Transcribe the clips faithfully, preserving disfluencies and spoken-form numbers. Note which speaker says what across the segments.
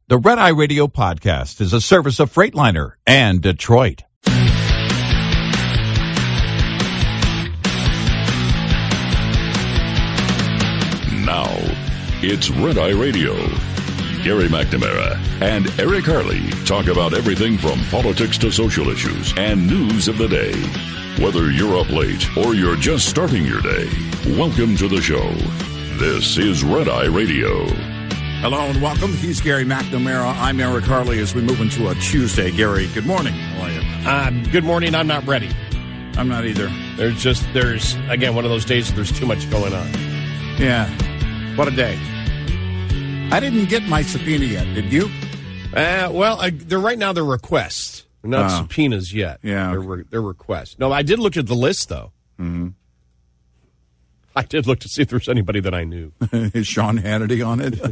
Speaker 1: The Red Eye Radio podcast is a service of Freightliner and Detroit.
Speaker 2: Now, it's Red Eye Radio. Gary McNamara and Eric Harley talk about everything from politics to social issues and news of the day. Whether you're up late or you're just starting your day, welcome to the show. This is Red Eye Radio.
Speaker 3: Hello and welcome. He's Gary McNamara. I'm Eric Harley as we move into a Tuesday. Gary, good morning. How are you?
Speaker 4: Uh, good morning. I'm not ready.
Speaker 3: I'm not either.
Speaker 4: There's just, there's, again, one of those days that there's too much going on.
Speaker 3: Yeah. What a day. I didn't get my subpoena yet. Did you?
Speaker 4: Uh, well, I, they're right now they're requests. They're not
Speaker 3: Oh.
Speaker 4: subpoenas yet.
Speaker 3: Yeah.
Speaker 4: They're, re- they're requests. No, I did look at the list, though.
Speaker 3: Mm-hmm.
Speaker 4: I did look to see if there's anybody that I knew.
Speaker 3: Is Sean Hannity on it?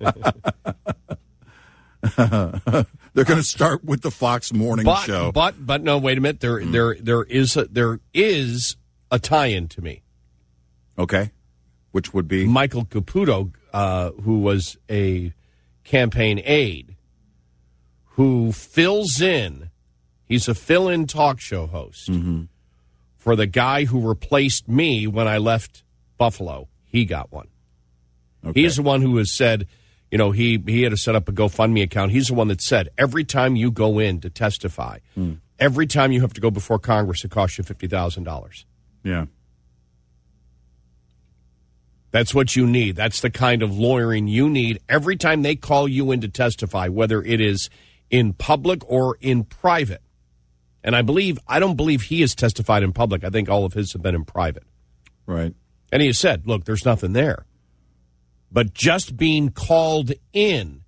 Speaker 3: They're going to start with the Fox Morning
Speaker 4: but,
Speaker 3: Show.
Speaker 4: But, but no, wait a minute. There, mm. there, there is, a, there is a tie-in to me.
Speaker 3: Okay. Which would be?
Speaker 4: Michael Caputo, uh, who was a campaign aide, who fills in. He's a fill-in talk show host
Speaker 3: Mm-hmm.
Speaker 4: for the guy who replaced me when I left Buffalo. He got one.
Speaker 3: Okay.
Speaker 4: He's the one who has said, you know, he, he had to set up a GoFundMe account. He's the one that said, every time you go in to testify,
Speaker 3: mm.
Speaker 4: every time you have to go before Congress, it costs you fifty thousand dollars.
Speaker 3: Yeah.
Speaker 4: That's what you need. That's the kind of lawyering you need every time they call you in to testify, whether it is in public or in private. And I believe, I don't believe he has testified in public. I think all of his have been in private.
Speaker 3: Right.
Speaker 4: And he has said, look, there's nothing there. But just being called in,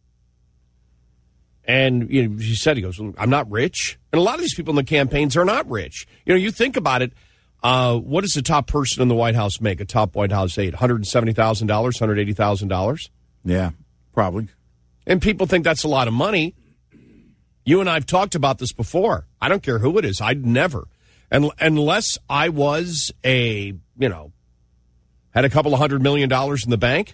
Speaker 4: and you know, he said, he goes, I'm not rich. And a lot of these people in the campaigns are not rich. You know, you think about it, uh, what does the top person in the White House make, a top White House aide? one hundred seventy thousand dollars, one hundred eighty thousand dollars?
Speaker 3: Yeah, probably.
Speaker 4: And people think that's a lot of money. You and I have talked about this before. I don't care who it is. I'd never. And unless I was a, you know, had a couple of hundred million dollars in the bank,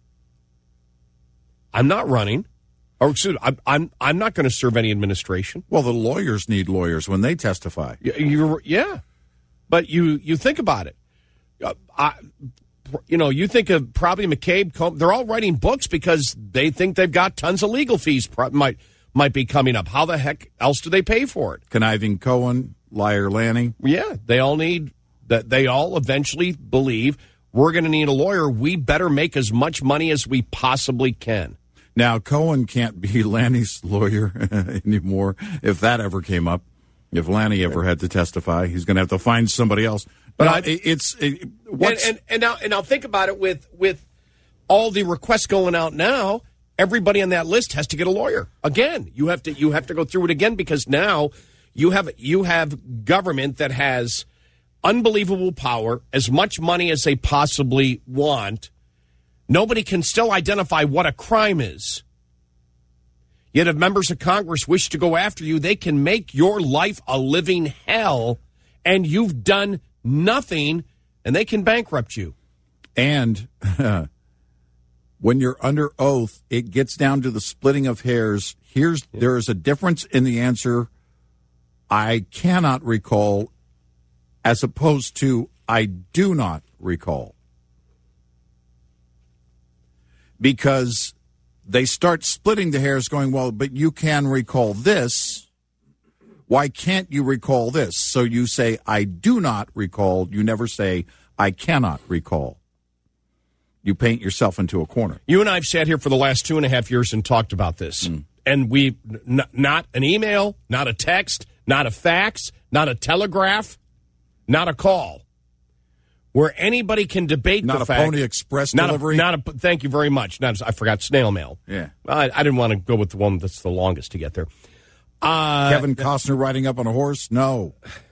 Speaker 4: I'm not running. Or excuse me, I'm, I'm, I'm not going to serve any administration.
Speaker 3: Well, the lawyers need lawyers when they testify.
Speaker 4: You, you're, yeah. But you, you think about it. Uh, I, you know, you think of probably McCabe, they're all writing books because they think they've got tons of legal fees pro- might might be coming up. How the heck else do they pay for it?
Speaker 3: Conniving Cohen, Liar Lanning.
Speaker 4: Yeah, they all need that. They all eventually believe we're going to need a lawyer. We better make as much money as we possibly can.
Speaker 3: Now, Cohen can't be Lanny's lawyer anymore if that ever came up. If Lanny ever had to testify, he's going to have to find somebody else. But
Speaker 4: No,
Speaker 3: I, it's it, what's,
Speaker 4: and, and, and now and now think about it with with all the requests going out now. Everybody on that list has to get a lawyer again. You have to you have to go through it again because now you have you have government that has unbelievable power, as much money as they possibly want. Nobody can still identify what a crime is. Yet if members of Congress wish to go after you, they can make your life a living hell, and you've done nothing, and they can bankrupt you.
Speaker 3: And uh, when you're under oath, it gets down to the splitting of hairs. Here's yeah. There is a difference in the answer. I cannot recall, as opposed to I do not recall. Because they start splitting the hairs going, well, but you can recall this. Why can't you recall this? So you say, I do not recall. You never say, I cannot recall. You paint yourself into a corner.
Speaker 4: You and I have sat here for the last two and a half years and talked about this. Mm. And we, n- not an email, not a text, not a fax, not a telegraph, not a call, where anybody can debate
Speaker 3: not
Speaker 4: the
Speaker 3: a
Speaker 4: fact.
Speaker 3: Pony Express
Speaker 4: not
Speaker 3: delivery?
Speaker 4: A, not a, thank you very much. Not, I forgot snail mail.
Speaker 3: Yeah.
Speaker 4: I, I didn't want to go with the one that's the longest to get there. Uh,
Speaker 3: Kevin Costner riding up on a horse? No.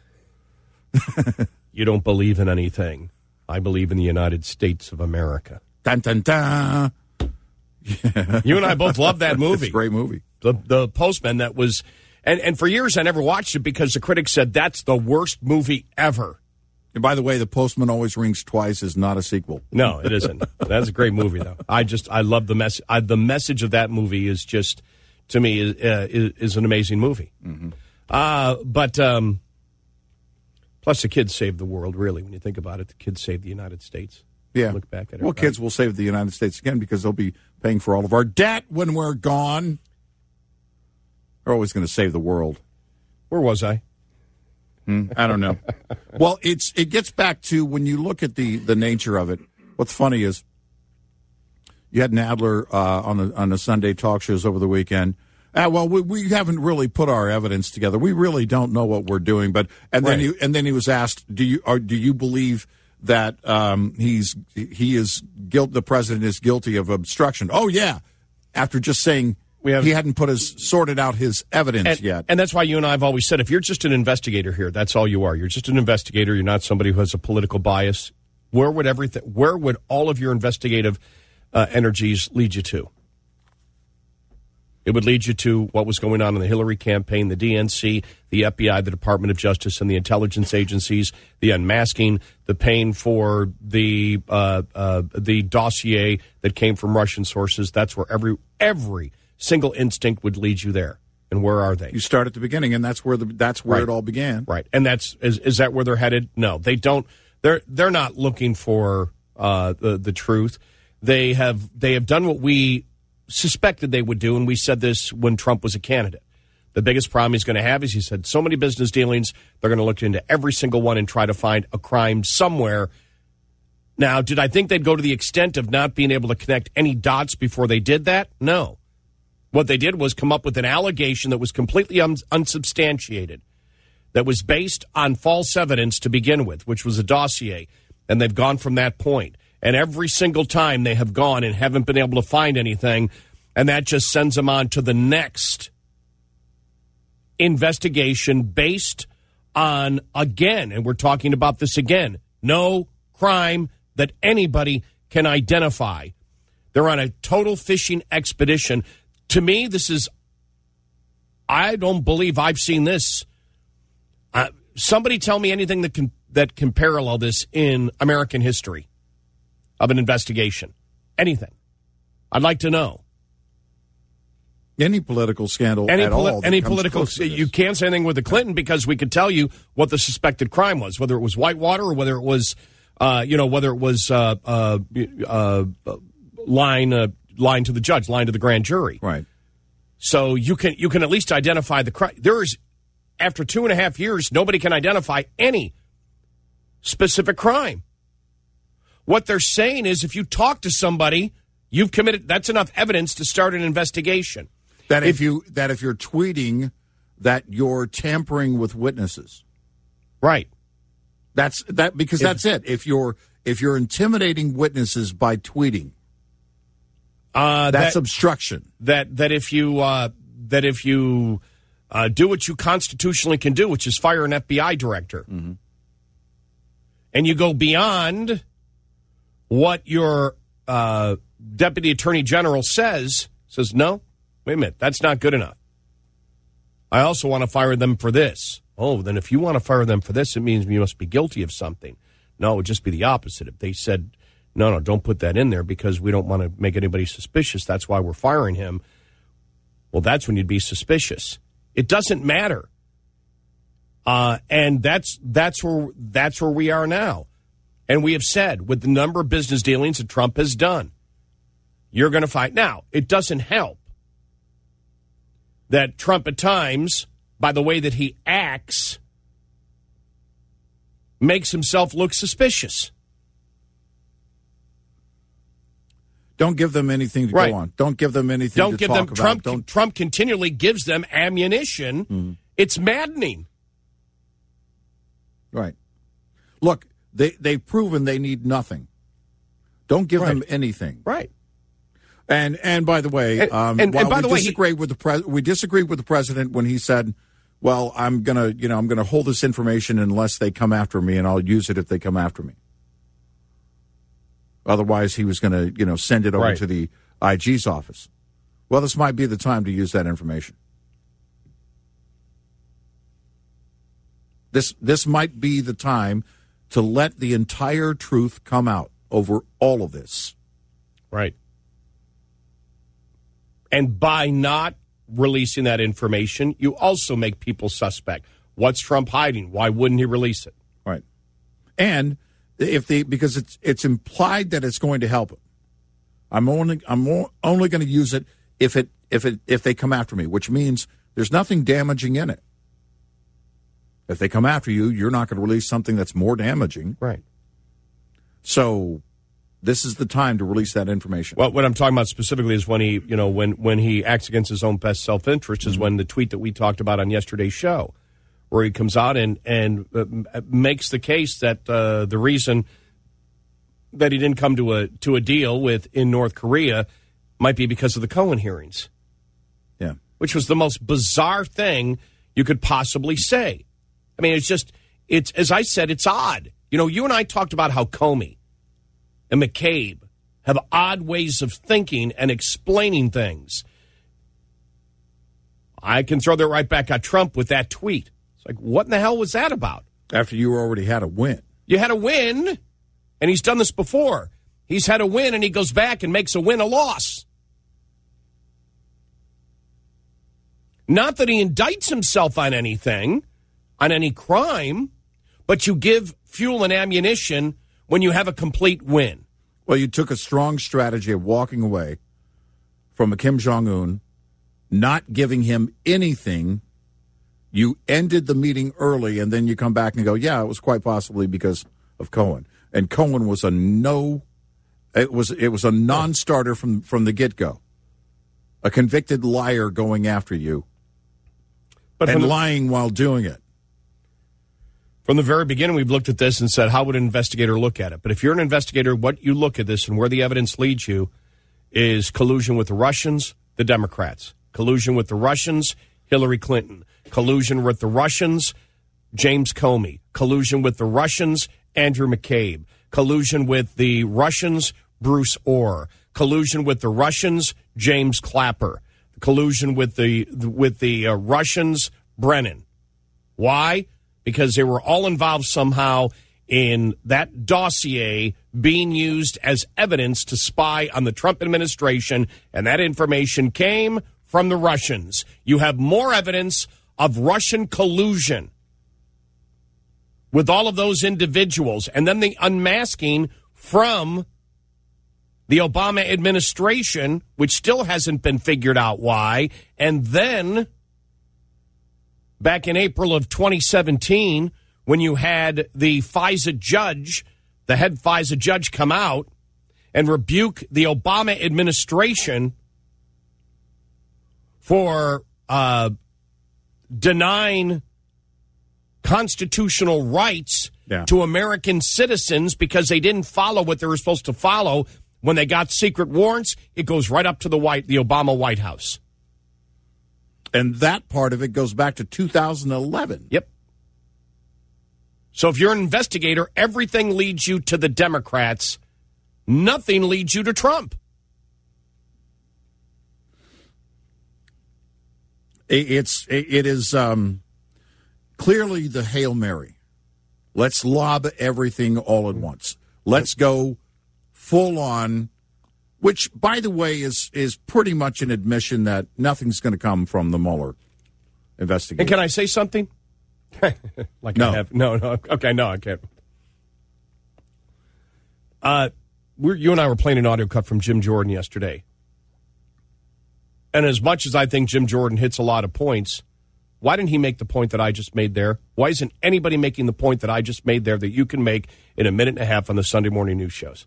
Speaker 4: You don't believe in anything. I believe in the United States of America.
Speaker 3: Dun, dun, dun.
Speaker 4: Yeah. You and I both love that movie.
Speaker 3: It's a great movie.
Speaker 4: The, the Postman that was, and, and for years I never watched it because the critics said that's the worst movie ever.
Speaker 3: And by the way, The Postman Always Rings Twice is not a sequel.
Speaker 4: No, it isn't. That's a great movie, though. I just, I love the mess. I, the message of that movie is just to me, is uh, is, is an amazing movie.
Speaker 3: Mm-hmm.
Speaker 4: Uh, but um, plus, the kids saved the world. Really, when you think about it, the kids saved the United States.
Speaker 3: Yeah.
Speaker 4: Look back at it.
Speaker 3: Well, kids will save the United States again because they'll be paying for all of our debt when we're gone. They're always going to save the world.
Speaker 4: Where was I?
Speaker 3: Hmm, I don't know. Well, it's it gets back to when you look at the, the nature of it. What's funny is you had Nadler uh, on the on the Sunday talk shows over the weekend. Uh, well, we, we haven't really put our evidence together. We really don't know what we're doing. But and then
Speaker 4: Right.
Speaker 3: he and then he was asked, "Do you or do you believe that um, he's he is guilt? The president is guilty of obstruction?" Oh yeah, after just saying
Speaker 4: We have-
Speaker 3: he hadn't put his sorted out his evidence
Speaker 4: And,
Speaker 3: yet.
Speaker 4: and that's why you and I have always said, if you're just an investigator here, that's all you are. You're just an investigator. You're not somebody who has a political bias. Where would everything? Where would all of your investigative uh, energies lead you to? It would lead you to what was going on in the Hillary campaign, the D N C, the F B I, the Department of Justice, and the intelligence agencies, the unmasking, the paying for the uh, uh, the dossier that came from Russian sources. That's where every every single instinct would lead you there. And where are they?
Speaker 3: You start at the beginning, and that's where the that's where
Speaker 4: Right.
Speaker 3: it all began.
Speaker 4: Right. And that's is, is that where they're headed? No, they don't. They're they're not looking for uh, the the truth. They have they have done what we suspected they would do, and we said this when Trump was a candidate. The biggest problem he's going to have is he said so many business dealings, they're going to look into every single one and try to find a crime somewhere. Now, did I think they'd go to the extent of not being able to connect any dots before they did that? No. What they did was come up with an allegation that was completely un- unsubstantiated, that was based on false evidence to begin with, which was a dossier, and they've gone from that point. And every single time they have gone and haven't been able to find anything, and that just sends them on to the next investigation based on, again, and we're talking about this again, no crime that anybody can identify. They're on a total fishing expedition. To me, this is, I don't believe I've seen this. Uh, somebody tell me anything that can that can parallel this in American history of an investigation. Anything. I'd like to know.
Speaker 3: Any political scandal
Speaker 4: Any,
Speaker 3: at
Speaker 4: poli-
Speaker 3: all. that
Speaker 4: any
Speaker 3: comes
Speaker 4: political,
Speaker 3: close to this.
Speaker 4: you can't say anything with the Clinton because we could tell you what the suspected crime was, whether it was Whitewater or whether it was, uh, you know, whether it was uh, uh, uh, lying, uh, lying to the judge, lying to the grand jury.
Speaker 3: Right.
Speaker 4: So you can you can at least identify the crime. There is, after two and a half years, nobody can identify any specific crime. What they're saying is if you talk to somebody, you've committed, that's enough evidence to start an investigation.
Speaker 3: That if, if you that if you're tweeting that you're tampering with witnesses.
Speaker 4: Right.
Speaker 3: That's that because
Speaker 4: If-
Speaker 3: that's it. If you're if you're intimidating witnesses by tweeting,
Speaker 4: Uh,
Speaker 3: that's
Speaker 4: that,
Speaker 3: obstruction.
Speaker 4: that that if you uh, that if you uh, do what you constitutionally can do, which is fire an F B I director,
Speaker 3: Mm-hmm.
Speaker 4: and you go beyond what your uh, deputy attorney general says, says no, wait a minute, that's not good enough. I also want to fire them for this. Oh, then if you want to fire them for this, it means you must be guilty of something. No, it would just be the opposite. If they said, no, no, don't put that in there because we don't want to make anybody suspicious. That's why we're firing him. Well, that's when you'd be suspicious. It doesn't matter. Uh, and that's that's where that's where we are now. And we have said with the number of business dealings that Trump has done, you're going to find. Now, it doesn't help that Trump at times, by the way that he acts, makes himself look suspicious.
Speaker 3: Don't give them anything to
Speaker 4: Right.
Speaker 3: go on. Don't give them anything
Speaker 4: Don't
Speaker 3: to
Speaker 4: give
Speaker 3: talk
Speaker 4: them
Speaker 3: about.
Speaker 4: Trump.
Speaker 3: Don't,
Speaker 4: Trump continually gives them ammunition.
Speaker 3: Mm-hmm.
Speaker 4: It's maddening.
Speaker 3: right. Look, they, they've proven they need nothing. Don't give
Speaker 4: Right.
Speaker 3: them anything.
Speaker 4: Right.
Speaker 3: And and by the way,
Speaker 4: And-
Speaker 3: um,
Speaker 4: and-
Speaker 3: while
Speaker 4: and by
Speaker 3: we
Speaker 4: the way, he-
Speaker 3: disagreed with the pres- we disagreed with the president when he said, "Well, I'm gonna you know I'm gonna hold this information unless they come after me, and I'll use it if they come after me." Otherwise, he was going to you know send it over
Speaker 4: Right.
Speaker 3: to the I G's office. Well, this might be the time to use that information. This this might be the time to let the entire truth come out over all of this.
Speaker 4: Right. And by not releasing that information, you also make people suspect. What's Trump hiding? Why wouldn't he release it?
Speaker 3: Right. And if the because it's it's implied that it's going to help him. I'm only I'm only going to use it if it if it if they come after me, which means there's nothing damaging in it. If they come after you, you're not going to release something that's more damaging.
Speaker 4: Right.
Speaker 3: So this is the time to release that information.
Speaker 4: Well, what I'm talking about specifically is when he, you know, when, when he acts against his own best self-interest mm-hmm. is when the tweet that we talked about on yesterday's show, where he comes out and, and uh, makes the case that uh, the reason that he didn't come to a to a deal with in North Korea might be because of the Cohen hearings.
Speaker 3: Yeah.
Speaker 4: Which was the most bizarre thing you could possibly say. I mean, it's just, it's as I said, it's odd. You know, you and I talked about how Comey and McCabe have odd ways of thinking and explaining things. I can throw that right back at Trump with that tweet. It's like, what in the hell was that about?
Speaker 3: After you already had a win.
Speaker 4: You had a win, and he's done this before. He's had a win, and he goes back and makes a win a loss. Not that he indicts himself on anything, on any crime, but you give fuel and ammunition when you have a complete win.
Speaker 3: Well, you took a strong strategy of walking away from a Kim Jong-un, not giving him anything. You ended the meeting early, and then you come back and go, yeah, it was quite possibly because of Cohen. And Cohen was a no, it was it was a non-starter from, from the get-go. A convicted liar going after you but and the, lying while doing it.
Speaker 4: From the very beginning, we've looked at this and said, how would an investigator look at it? But if you're an investigator, what you look at this and where the evidence leads you is collusion with the Russians, the Democrats. Collusion with the Russians, Hillary Clinton. Collusion with the Russians, James Comey. Collusion with the Russians, Andrew McCabe. Collusion with the Russians, Bruce Orr. Collusion with the Russians, James Clapper. Collusion with the with the uh, Russians, Brennan. Why? Because they were all involved somehow in that dossier being used as evidence to spy on the Trump administration, and that information came from the Russians. You have more evidence of Russian collusion with all of those individuals, and then the unmasking from the Obama administration, which still hasn't been figured out why, and then back in April of twenty seventeen, when you had the FISA judge, the head FISA judge, come out and rebuke the Obama administration for uh, denying constitutional rights
Speaker 3: yeah.
Speaker 4: to American citizens because they didn't follow what they were supposed to follow when they got secret warrants, it goes right up to the White, the Obama White House.
Speaker 3: And that part of it goes back to two thousand eleven.
Speaker 4: Yep. So if you're an investigator, everything leads you to the Democrats. Nothing leads you to Trump.
Speaker 3: It's it is um, clearly the Hail Mary. Let's lob everything all at once. Let's go full on, which, by the way, is is pretty much an admission that nothing's going to come from the Mueller investigation.
Speaker 4: And can I say something? like
Speaker 3: no.
Speaker 4: I have, no, no. Okay, no, I can't. Uh, we're, you and I were playing an audio cut from Jim Jordan yesterday. And as much as I think Jim Jordan hits a lot of points, why didn't he make the point that I just made there? Why isn't anybody making the point that I just made there that you can make in a minute and a half on the Sunday morning news shows?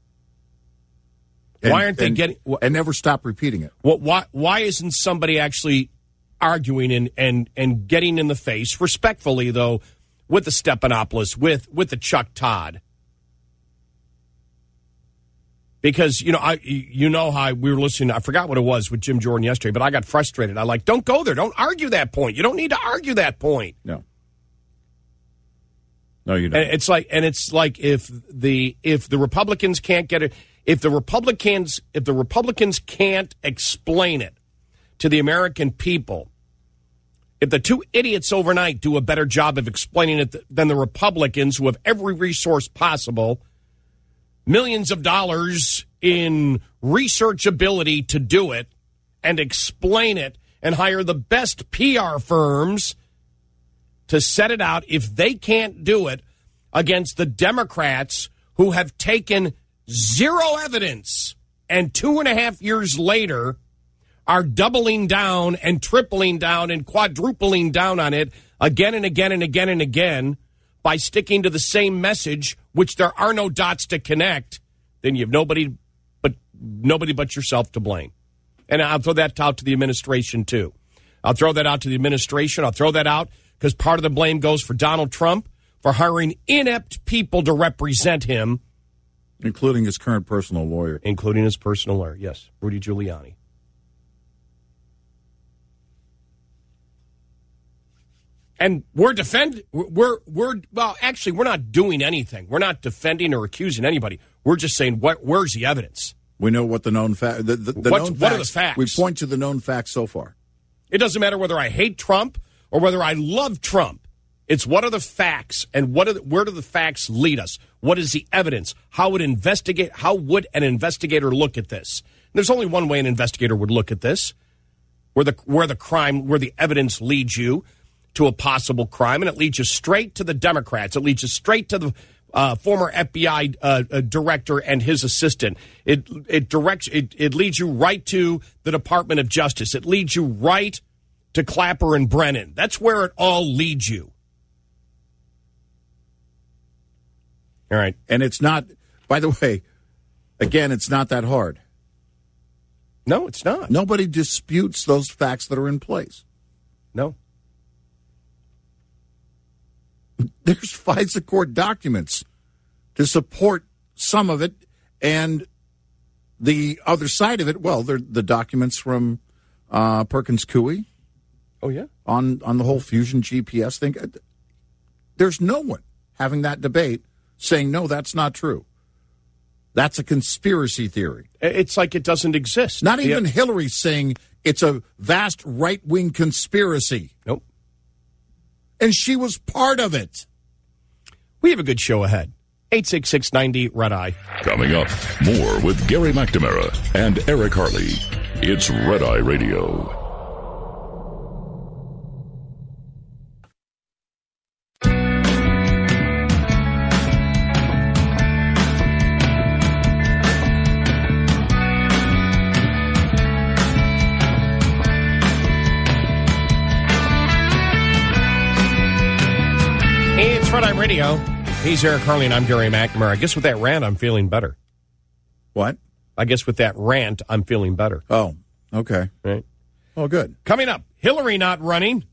Speaker 3: And,
Speaker 4: why aren't they
Speaker 3: and,
Speaker 4: getting... Wh-
Speaker 3: and never stop repeating it.
Speaker 4: What, why, why isn't somebody actually arguing and, and, and getting in the face, respectfully, though, with the Stephanopoulos, with, with the Chuck Todd? Because, you know, I you know how we were listening, I forgot what it was with Jim Jordan yesterday, but I got frustrated. I like, don't go there. Don't argue that point. You don't need to argue that point.
Speaker 3: No. No, you don't.
Speaker 4: And it's like, and it's like if the if the Republicans can't get it, if the Republicans if the Republicans can't explain it to the American people, if the two idiots overnight do a better job of explaining it than the Republicans, who have every resource possible, millions of dollars in research ability to do it and explain it and hire the best P R firms to set it out if they can't do it against the Democrats who have taken zero evidence and two and a half years later are doubling down and tripling down and quadrupling down on it again and again and again and again by sticking to the same message, which there are no dots to connect, then you have nobody but nobody but yourself to blame. And I'll throw that out to the administration, too. I'll throw that out to the administration. I'll throw that out because part of the blame goes for Donald Trump for hiring inept people to represent him.
Speaker 3: Including his current personal lawyer.
Speaker 4: Including his personal lawyer, yes, Rudy Giuliani. And we're defend we're we're well, actually, we're not doing anything. We're not defending or accusing anybody. We're just saying, what? Where's the evidence?
Speaker 3: We know what the known facts. The, the, the
Speaker 4: What's,
Speaker 3: known
Speaker 4: what
Speaker 3: facts,
Speaker 4: are the facts?
Speaker 3: We point to the known facts so far.
Speaker 4: It doesn't matter whether I hate Trump or whether I love Trump. It's what are the facts, and what are the, where do the facts lead us? What is the evidence? How would investigate? How would an investigator look at this? There's only one way an investigator would look at this: where the where the crime, where the evidence leads you to a possible crime, and it leads you straight to the Democrats. It leads you straight to the uh, former F B I uh, uh, director and his assistant. It it directs it, it leads you right to the Department of Justice. It leads you right to Clapper and Brennan. That's where it all leads you. All right.
Speaker 3: And it's not, by the way, again, it's not that hard.
Speaker 4: No, it's not.
Speaker 3: Nobody disputes those facts that are in place.
Speaker 4: No.
Speaker 3: There's FISA court documents to support some of it, and the other side of it, well, they're the documents from uh, Perkins Coie.
Speaker 4: Oh, yeah?
Speaker 3: On, on the whole Fusion G P S thing. There's no one having that debate saying, no, that's not true. That's a conspiracy theory.
Speaker 4: It's like it doesn't exist.
Speaker 3: Not even
Speaker 4: yeah.
Speaker 3: Hillary saying it's a vast right-wing conspiracy.
Speaker 4: Nope.
Speaker 3: And she was part of it.
Speaker 4: We have a good show ahead. eight six six, ninety, Red Eye.
Speaker 2: Coming up, more with Gary McNamara and Eric Harley. It's Red Eye Radio.
Speaker 4: Red Eye Radio. He's Eric Harley, and I'm Gary McNamara. I guess with that rant, I'm feeling better.
Speaker 3: What?
Speaker 4: I guess with that rant, I'm feeling better.
Speaker 3: Oh, okay.
Speaker 4: Right.
Speaker 3: Oh, good.
Speaker 4: Coming up, Hillary not running.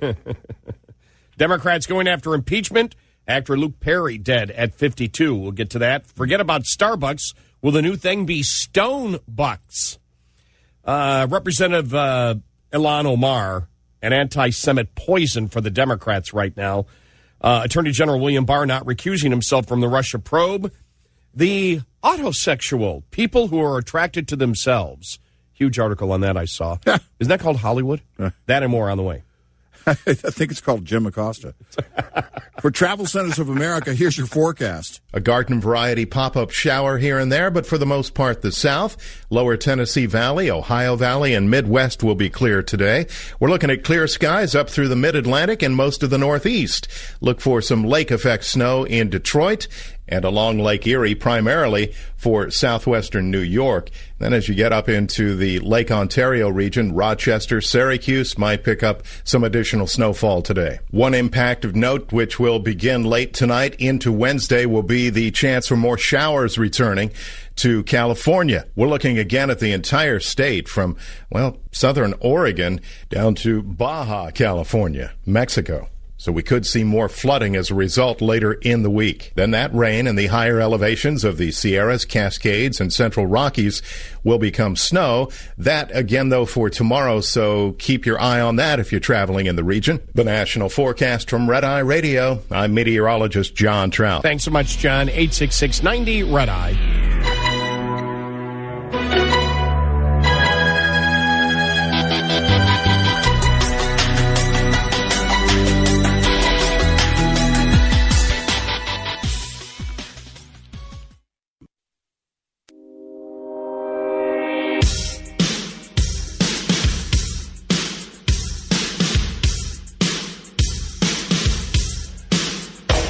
Speaker 4: Democrats going after impeachment. Actor Luke Perry dead at fifty-two. We'll get to that. Forget about Starbucks. Will the new thing be Stone Bucks? Uh, Representative uh, Ilhan Omar, an anti-Semite poison for the Democrats right now. Uh, Attorney General William Barr not recusing himself from the Russia probe. The autosexual, people who are attracted to themselves. Huge article on that I saw. Isn't that called Hollywood? That and more on the way.
Speaker 3: I think it's called Jim Acosta. For Travel Centers of America, here's your forecast.
Speaker 5: A garden variety pop-up shower here and there, but for the most part, the South, Lower Tennessee Valley, Ohio Valley, and Midwest will be clear today. We're looking at clear skies up through the Mid-Atlantic and most of the Northeast. Look for some lake effect snow in Detroit and along Lake Erie, primarily for southwestern New York. Then as you get up into the Lake Ontario region, Rochester, Syracuse might pick up some additional snowfall today. One impact of note, which will begin late tonight into Wednesday, will be the chance for more showers returning to California. We're looking again at the entire state from, well, southern Oregon down to Baja, California, Mexico. So we could see more flooding as a result later in the week. Then that rain and the higher elevations of the Sierras, Cascades, and Central Rockies will become snow. That again, though, for tomorrow, so keep your eye on that if you're traveling in the region. The national forecast from Red Eye Radio. I'm meteorologist John Trout.
Speaker 4: Thanks so much, John. eight six six, ninety, Red Eye.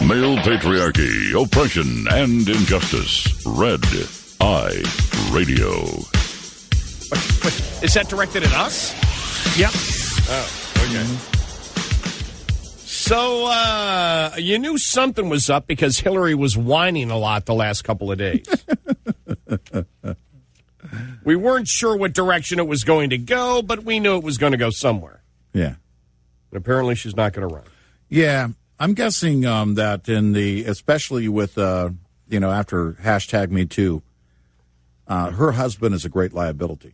Speaker 2: Male patriarchy, oppression, and injustice. Red Eye Radio.
Speaker 4: What, what, is that directed at us?
Speaker 3: Yep.
Speaker 4: Oh, okay. So, uh, you knew something was up because Hillary was whining a lot the last couple of days. We weren't sure what direction it was going to go, but we knew it was going to go somewhere.
Speaker 3: Yeah.
Speaker 4: And apparently she's not going to run.
Speaker 3: Yeah. I'm guessing um, that in the, especially with, uh, you know, after hashtag Me Too, uh, her husband is a great liability.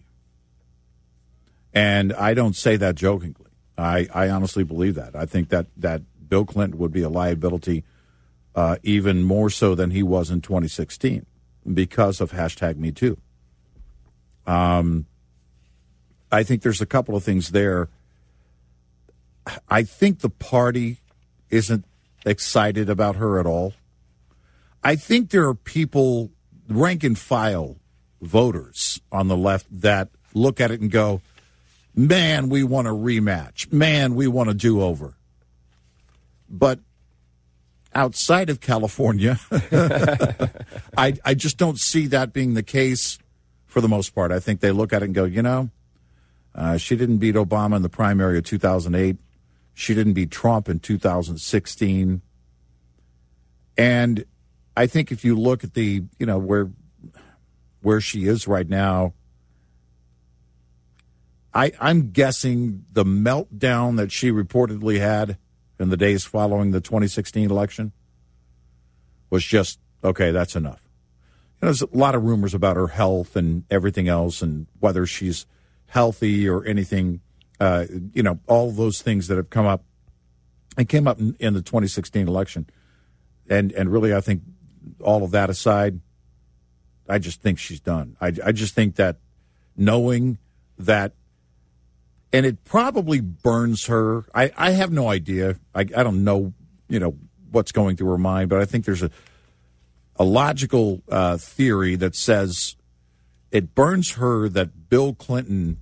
Speaker 3: And I don't say that jokingly. I, I honestly believe that. I think that, that Bill Clinton would be a liability uh, even more so than he was in twenty sixteen because of hashtag Me Too. Um, I think there's a couple of things there. I think the party isn't excited about her at all. I think there are people, rank and file voters on the left, that look at it and go, man, we want a rematch. Man, we want a do-over. But outside of California, I, I just don't see that being the case for the most part. I think they look at it and go, you know, uh, she didn't beat Obama in the primary of two thousand eight. She didn't beat Trump in two thousand sixteen. And I think if you look at the, you know, where where she is right now, I, I'm guessing the meltdown that she reportedly had in the days following the twenty sixteen election was just, okay, that's enough. You know, there's a lot of rumors about her health and everything else and whether she's healthy or anything, uh, you know, all those things that have come up and came up in, in the twenty sixteen election. And, and really, I think all of that aside, I just think she's done. I, I just think that knowing that, and it probably burns her. I, I have no idea. I, I don't know, you know, what's going through her mind, but I think there's a a logical uh, theory that says it burns her that Bill Clinton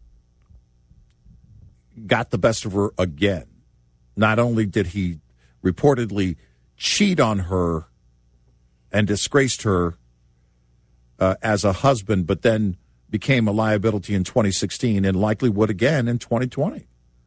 Speaker 3: got the best of her again. Not only did he reportedly cheat on her and disgraced her uh, as a husband, but then became a liability in twenty sixteen and likely would again in twenty twenty.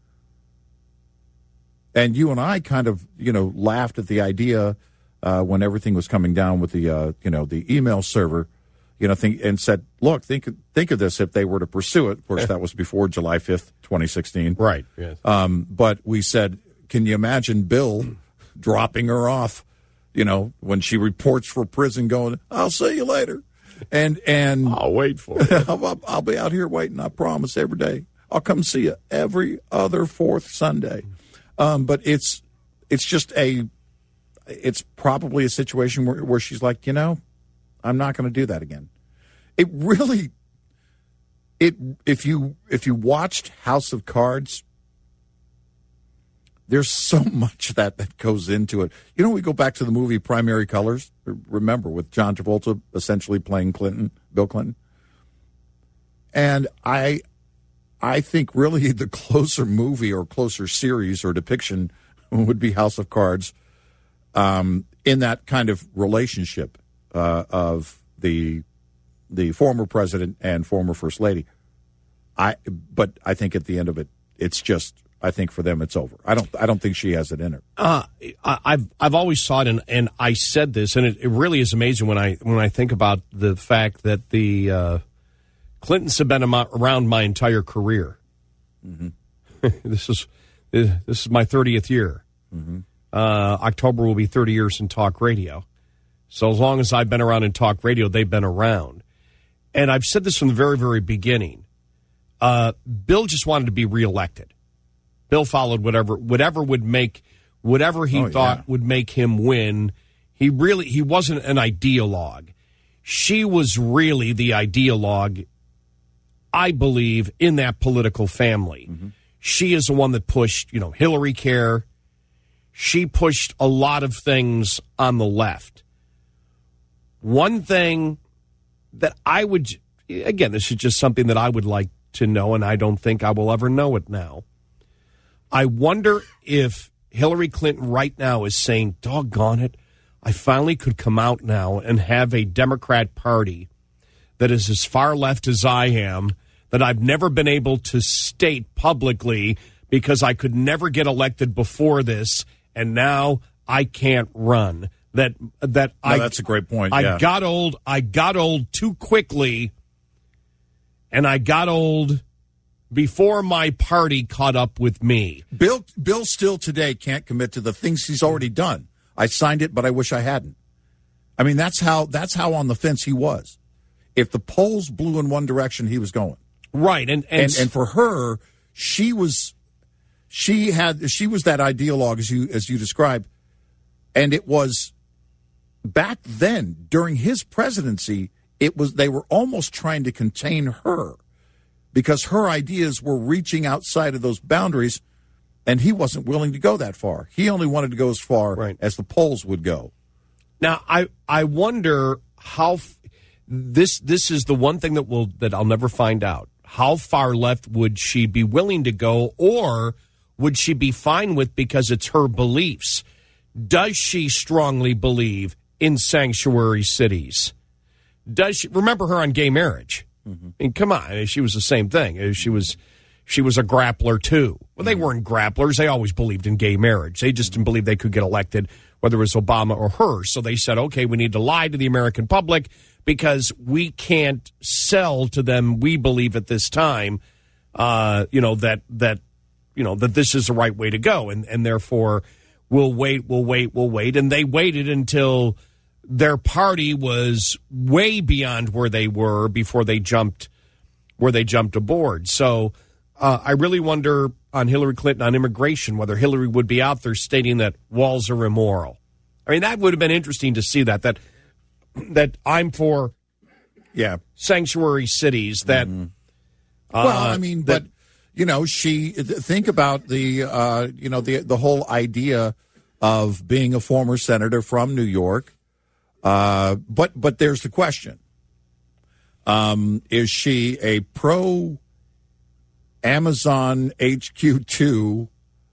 Speaker 3: And you and I kind of, you know, laughed at the idea uh, when everything was coming down with the, uh, you know, the email server, you know, think, and said, look, think think of this if they were to pursue it. Of course, that was before July fifth, twenty sixteen.
Speaker 4: Right, yes.
Speaker 3: Um, but we said, can you imagine Bill dropping her off, you know, when she reports for prison going, I'll see you later. And and
Speaker 4: I'll wait for it.
Speaker 3: I'll, I'll be out here waiting, I promise, every day. I'll come see you every other fourth Sunday. Um, but it's it's just a, it's probably a situation where, where she's like, you know, I'm not going to do that again. It really, it if you if you watched House of Cards, there's so much that that goes into it. You know, we go back to the movie Primary Colors, remember, with John Travolta essentially playing Clinton, Bill Clinton. And I I think really the closer movie or closer series or depiction would be House of Cards, um, in that kind of relationship uh, of the the former president and former first lady. I but I think at the end of it, it's just, I think for them it's over. I don't I don't think she has it in her.
Speaker 4: Uh, I, I've I've always thought, and, and I said this, and it, it really is amazing when I when I think about the fact that the uh, Clintons have been around my entire career. Mm-hmm. this is this is my thirtieth year. Mm-hmm. Uh, October will be thirty years in talk radio. So as long as I've been around in talk radio, they've been around. And I've said this from the very, very beginning. Uh, Bill just wanted to be reelected. Bill followed whatever whatever would make whatever he
Speaker 3: oh,
Speaker 4: thought
Speaker 3: yeah.
Speaker 4: would make him win. He really he wasn't an ideologue. She was really the ideologue, I believe, in that political family. Mm-hmm. She is the one that pushed, you know, Hillary Care. She pushed a lot of things on the left. One thing that I would, again, this is just something that I would like to know, and I don't think I will ever know it now. I wonder if, Hillary Clinton right now is saying, doggone it, I finally could come out now and have a Democrat Party that is as far left as I am, that I've never been able to state publicly because I could never get elected before this, and now I can't run. That that
Speaker 3: no,
Speaker 4: I
Speaker 3: that's a great point.
Speaker 4: I
Speaker 3: yeah.
Speaker 4: got old. I got old too quickly, and I got old before my party caught up with me.
Speaker 3: Bill Bill still today can't commit to the things he's already done. I signed it, but I wish I hadn't. I mean, that's how that's how on the fence he was. If the polls blew in one direction, he was going.
Speaker 4: Right, and and
Speaker 3: and, and for her, she was she had she was that ideologue as you as you described, and it was back then during his presidency. It was they were almost trying to contain her because her ideas were reaching outside of those boundaries, and he wasn't willing to go that far. He only wanted to go as far
Speaker 4: right.
Speaker 3: as the polls would go.
Speaker 4: Now, I I wonder how f- this this is the one thing that will that I'll never find out. How far left would she be willing to go, or would she be fine with because it's her beliefs? Does she strongly believe in sanctuary cities? Does she remember her on gay marriage? Mm-hmm. I mean, come on, she was the same thing. She was she was a grappler too. Well, they weren't grapplers. They always believed in gay marriage. They just didn't believe they could get elected, whether it was Obama or her. So they said, okay, we need to lie to the American public because we can't sell to them. We believe at this time, uh, you know, that that you know that this is the right way to go, and and therefore we'll wait, we'll wait, we'll wait. And they waited until their party was way beyond where they were before they jumped where they jumped aboard. So uh, I really wonder on Hillary Clinton on immigration whether Hillary would be out there stating that walls are immoral. I mean, that would have been interesting to see that that that I'm for
Speaker 3: yeah
Speaker 4: sanctuary cities. That
Speaker 3: mm-hmm.
Speaker 4: uh,
Speaker 3: well, I mean,
Speaker 4: that,
Speaker 3: but you know, she think about the uh, you know the the whole idea of being a former senator from New York. Uh, but but there's the question: um, is she a pro Amazon H Q two?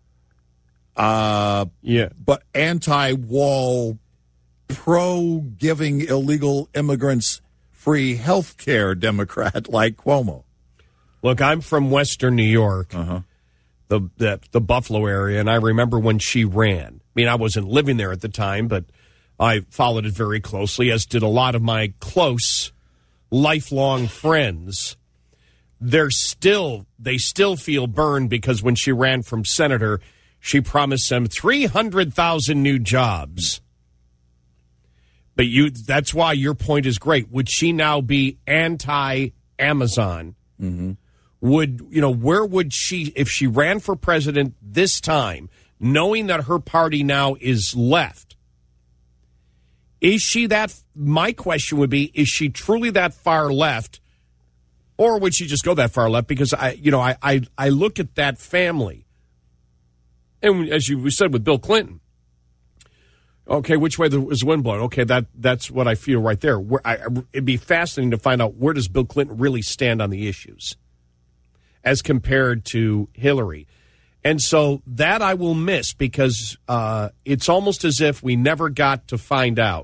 Speaker 3: Uh,
Speaker 4: yeah,
Speaker 3: but anti-wall, pro-giving illegal immigrants free health care Democrat like Cuomo?
Speaker 4: Look, I'm from Western New York,
Speaker 3: uh-huh.
Speaker 4: the, the the Buffalo area, and I remember when she ran. I mean, I wasn't living there at the time, but I followed it very closely, as did a lot of my close, lifelong friends. They're still, they still feel burned because when she ran from senator, she promised them three hundred thousand new jobs. But you, that's why your point is great. Would she now be anti-Amazon?
Speaker 3: Mm-hmm.
Speaker 4: Would, you know, where would she, if she ran for president this time, knowing that her party now is left, is she that, my question would be, is she truly that far left, or would she just go that far left? Because, I, you know, I, I, I look at that family, and as you said with Bill Clinton, okay, which way is the wind blowing? Okay, that that's what I feel right there. Where I, it'd be fascinating to find out where does Bill Clinton really stand on the issues as compared to Hillary. And so that I will miss because uh, it's almost as if we never got to find out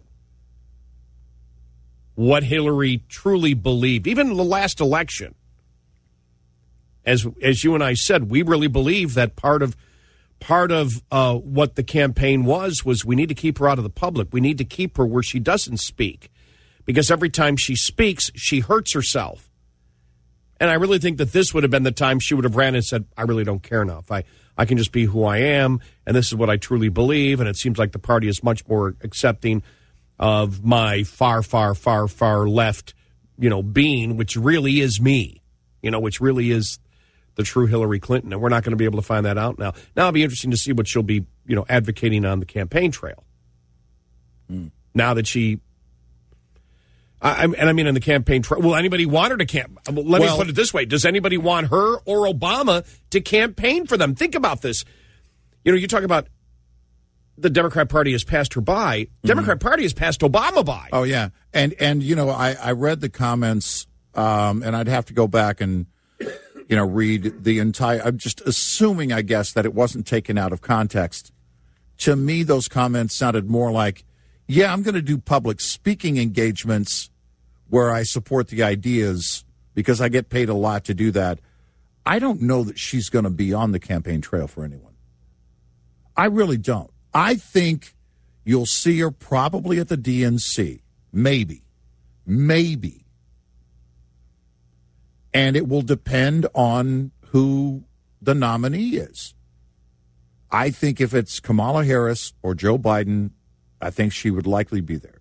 Speaker 4: what Hillary truly believed. Even in the last election, as as you and I said, we really believe that part of part of uh, what the campaign was was we need to keep her out of the public. We need to keep her where she doesn't speak, because every time she speaks, she hurts herself. And I really think that this would have been the time she would have ran and said, I really don't care enough. I, I can just be who I am, and this is what I truly believe, and it seems like the party is much more accepting of my far, far, far, far left, you know, being, which really is me, you know, which really is the true Hillary Clinton, and we're not going to be able to find that out now. Now it'll be interesting to see what she'll be, you know, advocating on the campaign trail. Mm. Now that she... I, and I mean, in the campaign, tra- will anybody want her to camp? Let well, me put it this way. Does anybody want her or Obama to campaign for them? Think about this. You know, you talk about the Democrat Party has passed her by. Mm-hmm. Democrat Party has passed Obama by.
Speaker 3: Oh, yeah. And, and you know, I, I read the comments, um, and I'd have to go back and, you know, read the entire, I'm just assuming, I guess, that it wasn't taken out of context. to me, those comments sounded more like, yeah, I'm going to do public speaking engagements where I support the ideas because I get paid a lot to do that. I don't know that she's going to be on the campaign trail for anyone. I really don't. I think you'll see her probably at the D N C. Maybe. Maybe. And it will depend on who the nominee is. I think if it's Kamala Harris or Joe Biden, I think she would likely be there.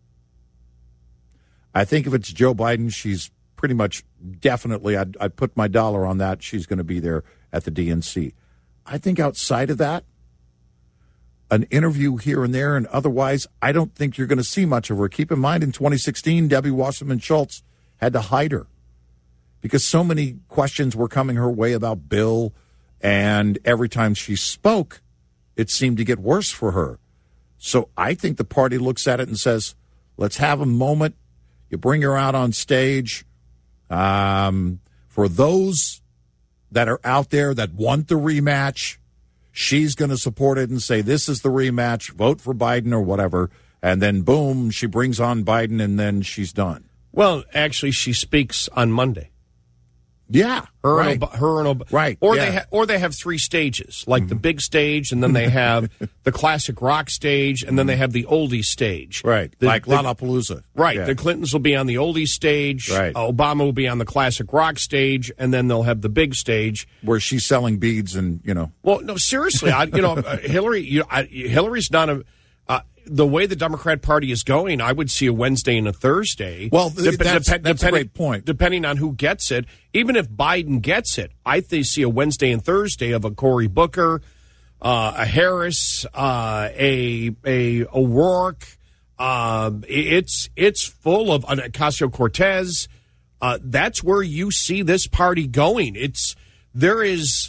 Speaker 3: I think if it's Joe Biden, she's pretty much definitely, I'd, I'd put my dollar on that, she's going to be there at the D N C. I think outside of that, an interview here and there, and otherwise, I don't think you're going to see much of her. Keep in mind, in twenty sixteen, Debbie Wasserman Schultz had to hide her because so many questions were coming her way about Bill, and every time she spoke, it seemed to get worse for her. So I think the party looks at it and says, let's have a moment. You bring her out on stage. Um, for those that are out there that want the rematch, she's going to support it and say, this is the rematch, vote for Biden or whatever. And then, boom, she brings on Biden, and then she's done.
Speaker 4: Well, actually, she speaks on Monday.
Speaker 3: Yeah,
Speaker 4: her
Speaker 3: right.
Speaker 4: and Ob- her and Ob-
Speaker 3: right,
Speaker 4: or
Speaker 3: yeah.
Speaker 4: they ha- or they have three stages, like mm-hmm. the big stage, and then they have the classic rock stage, and then they have the oldie stage,
Speaker 3: right,
Speaker 4: the,
Speaker 3: like
Speaker 4: the,
Speaker 3: Lollapalooza.
Speaker 4: Right,
Speaker 3: yeah.
Speaker 4: the Clintons will be on the oldie stage,
Speaker 3: right.
Speaker 4: uh, Obama will be on the classic rock stage, and then they'll have the big stage
Speaker 3: where she's selling beads, and you know.
Speaker 4: Well, no, seriously, I, you know, uh, Hillary, you know, I, Hillary's not a. Uh, the way the Democrat Party is going, I would see a Wednesday and a Thursday.
Speaker 3: Well, th-
Speaker 4: dep-
Speaker 3: that's,
Speaker 4: dep-
Speaker 3: that's a great point.
Speaker 4: Depending on who gets it. Even if Biden gets it, I th- see a Wednesday and Thursday of a Cory Booker, uh, a Harris, uh, a a O'Rourke. Uh, it's it's full of uh, Ocasio-Cortez. Uh, that's where you see this party going. It's there is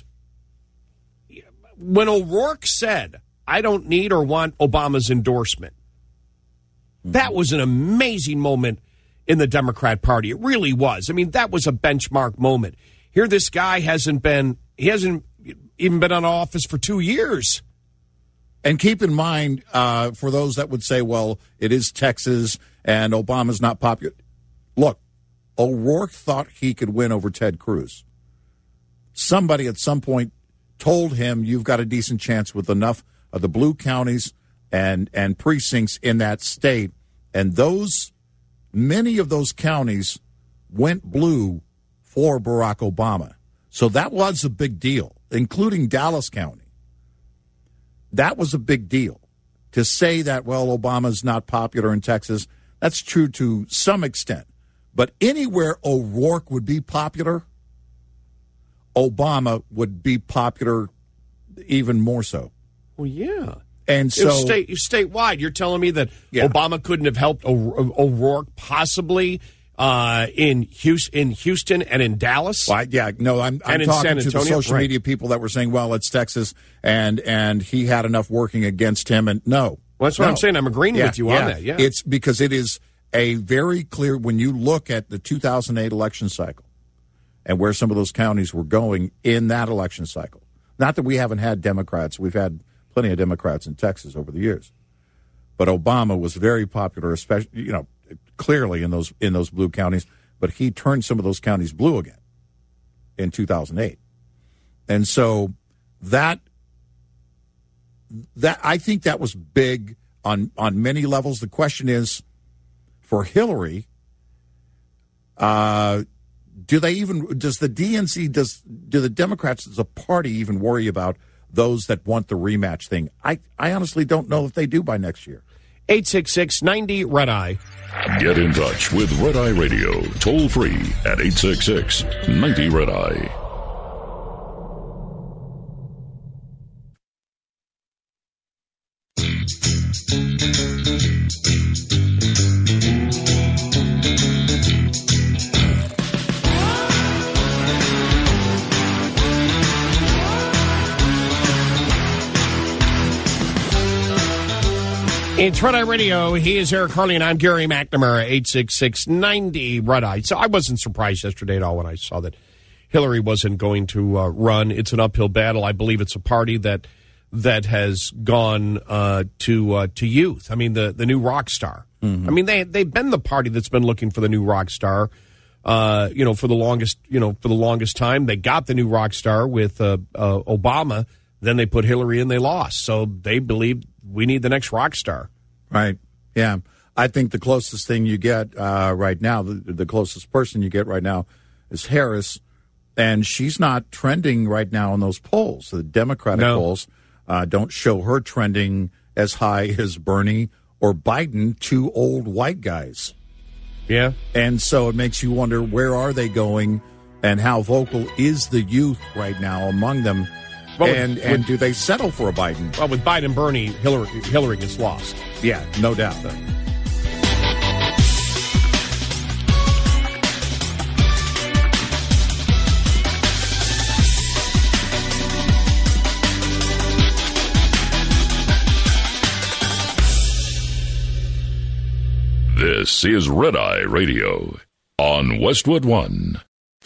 Speaker 4: when O'Rourke said, I don't need or want Obama's endorsement. That was an amazing moment in the Democrat Party. It really was. I mean, that was a benchmark moment. Here, this guy hasn't been, he hasn't even been in office for two years.
Speaker 3: And keep in mind, uh, for those that would say, well, it is Texas and Obama's not popular. Look, O'Rourke thought he could win over Ted Cruz. Somebody at some point told him, you've got a decent chance with enough of the blue counties and and precincts in that state, and those many of those counties went blue for Barack Obama. So that was a big deal, including Dallas County. That was a big deal. To say that, well, Obama's not popular in Texas, that's true to some extent. But anywhere O'Rourke would be popular, Obama would be popular even more so.
Speaker 4: Well, yeah.
Speaker 3: And so
Speaker 4: state, statewide, you're telling me that
Speaker 3: yeah.
Speaker 4: Obama couldn't have helped o- O'Rourke possibly uh, in Houston, in Houston and in Dallas?
Speaker 3: Well, I, yeah, no, I'm, I'm talking to the social right. media people that were saying, well, it's Texas, and and he had enough working against him. And no.
Speaker 4: Well, that's what
Speaker 3: no.
Speaker 4: I'm saying. I'm agreeing
Speaker 3: yeah,
Speaker 4: with you
Speaker 3: yeah.
Speaker 4: on that. Yeah.
Speaker 3: It's because it is a very clear, when you look at the two thousand eight election cycle and where some of those counties were going in that election cycle. Not that we haven't had Democrats. We've had plenty of Democrats in Texas over the years, but Obama was very popular, especially you know clearly in those in those blue counties. But he turned some of those counties blue again in two thousand eight, and so that that I think that was big on on many levels. The question is, for Hillary, uh, do they even does the D N C does do the Democrats as a party even worry about those that want the rematch thing? I, I honestly don't know if they do by next year.
Speaker 4: eight six six, ninety, Red Eye.
Speaker 2: Get in touch with Red Eye Radio, toll free at eight six six, ninety, Red Eye.
Speaker 4: It's Red Eye Radio. He is Eric Harley, and I'm Gary McNamara, eight six six, ninety, Red Eye. So I wasn't surprised yesterday at all when I saw that Hillary wasn't going to uh, run. It's an uphill battle. I believe it's a party that that has gone uh, to uh, to youth. I mean, the, the new rock star. Mm-hmm. I mean, they they've been the party that's been looking for the new rock star. Uh, you know, for the longest you know for the longest time, they got the new rock star with uh, uh, Obama. Then they put Hillary and they lost. So they believe we need the next rock star.
Speaker 3: Right. Yeah. I think the closest thing you get uh, right now, the, the closest person you get right now is Harris. And she's not trending right now in those polls. The Democratic
Speaker 4: no.
Speaker 3: polls uh, don't show her trending as high as Bernie or Biden, two old white guys.
Speaker 4: Yeah.
Speaker 3: And so it makes you wonder, where are they going and how vocal is the youth right now among them? Well, and with, and with, do they settle for a Biden?
Speaker 4: Well, with Biden and Bernie, Hillary, Hillary gets lost.
Speaker 3: Yeah, no doubt.
Speaker 2: This is Red Eye Radio on Westwood One.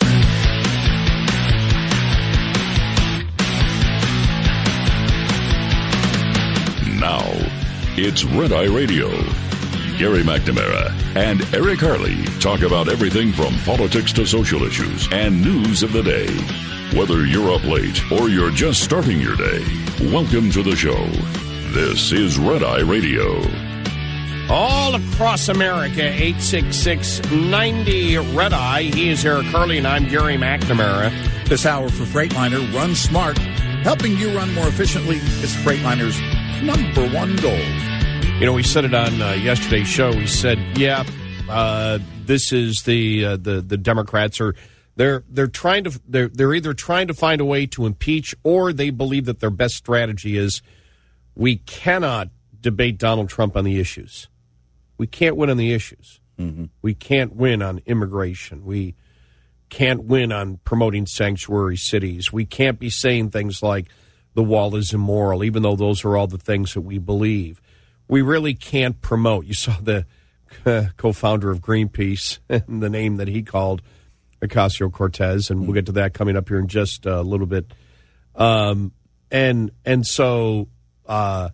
Speaker 2: Now, it's Red Eye Radio. Gary McNamara and Eric Harley talk about everything from politics to social issues and news of the day. Whether you're up late or you're just starting your day, welcome to the show. This is Red Eye Radio.
Speaker 4: All across America, eight six six, nine zero, Red Eye. He is Eric Harley, and I'm Gary McNamara.
Speaker 3: This hour for Freightliner, Run Smart. Helping you run more efficiently is Freightliner's number one goal.
Speaker 4: You know, we said it on uh, yesterday's show. We said, yeah, uh, this is the uh, the the Democrats are they're they're trying to they're they're either trying to find a way to impeach, or they believe that their best strategy is we cannot debate Donald Trump on the issues. We can't win on the issues. Mm-hmm. We can't win on immigration. We can't win on promoting sanctuary cities. We can't be saying things like the wall is immoral, even though those are all the things that we believe. We really can't promote. You saw the uh, co-founder of Greenpeace and the name that he called Ocasio-Cortez, and we'll get to that coming up here in just a little bit. Um, and and so uh,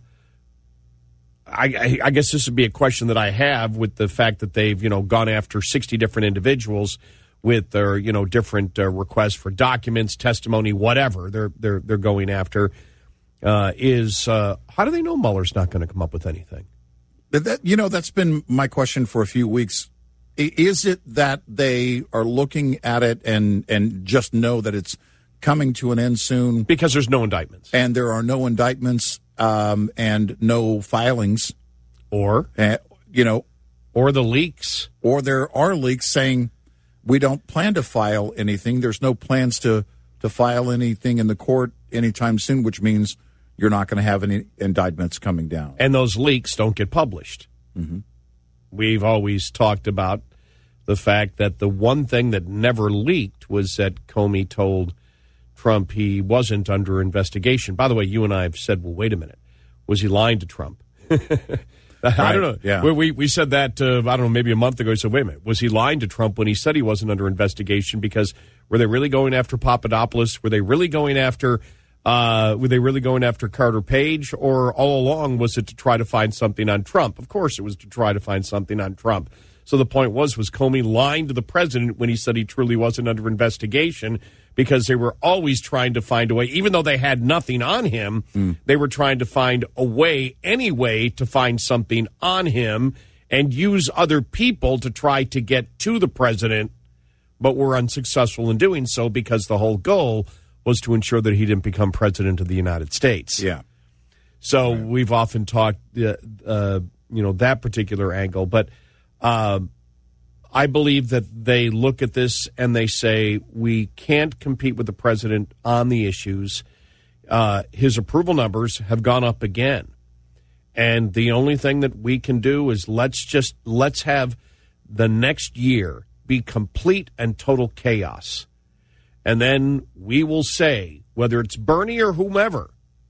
Speaker 4: I, I guess this would be a question that I have with the fact that they've, you know, gone after sixty different individuals with their, you know, different uh, requests for documents, testimony, whatever they're they're they're going after. Uh, is uh, how do they know Mueller's not going to come up with anything?
Speaker 3: That, you know, that's been my question for a few weeks. Is it that they are looking at it and and just know that it's coming to an end soon?
Speaker 4: Because there's no indictments.
Speaker 3: And there are no indictments um, and no filings.
Speaker 4: Or,
Speaker 3: uh, you know.
Speaker 4: Or the leaks.
Speaker 3: Or there are leaks saying we don't plan to file anything. There's no plans to, to file anything in the court anytime soon, which means you're not going to have any indictments coming down.
Speaker 4: And those leaks don't get published. Mm-hmm. We've always talked about the fact that the one thing that never leaked was that Comey told Trump he wasn't under investigation. By the way, you and I have said, well, wait a minute. Was he lying to Trump? I
Speaker 3: right,
Speaker 4: don't know.
Speaker 3: Yeah.
Speaker 4: We, we, we said that, uh, I don't know, maybe a month ago. So wait a minute. Was he lying to Trump when he said he wasn't under investigation? Because were they really going after Papadopoulos? Were they really going after uh, were they really going after Carter Page? Or all along was it to try to find something on Trump? Of course it was to try to find something on Trump. So the point was, was Comey lying to the president when he said he truly wasn't under investigation? Because they were always trying to find a way, even though they had nothing on him, mm. they were trying to find a way, any way, to find something on him and use other people to try to get to the president, but were unsuccessful in doing so because the whole goal was to ensure that he didn't become president of the United States.
Speaker 3: Yeah.
Speaker 4: So
Speaker 3: right.
Speaker 4: we've often talked, uh, uh, you know, that particular angle, but uh, I believe that they look at this and they say, we can't compete with the president on the issues. Uh, his approval numbers have gone up again. And the only thing that we can do is let's just, let's have the next year be complete and total chaos. And then we will say, whether it's Bernie or whomever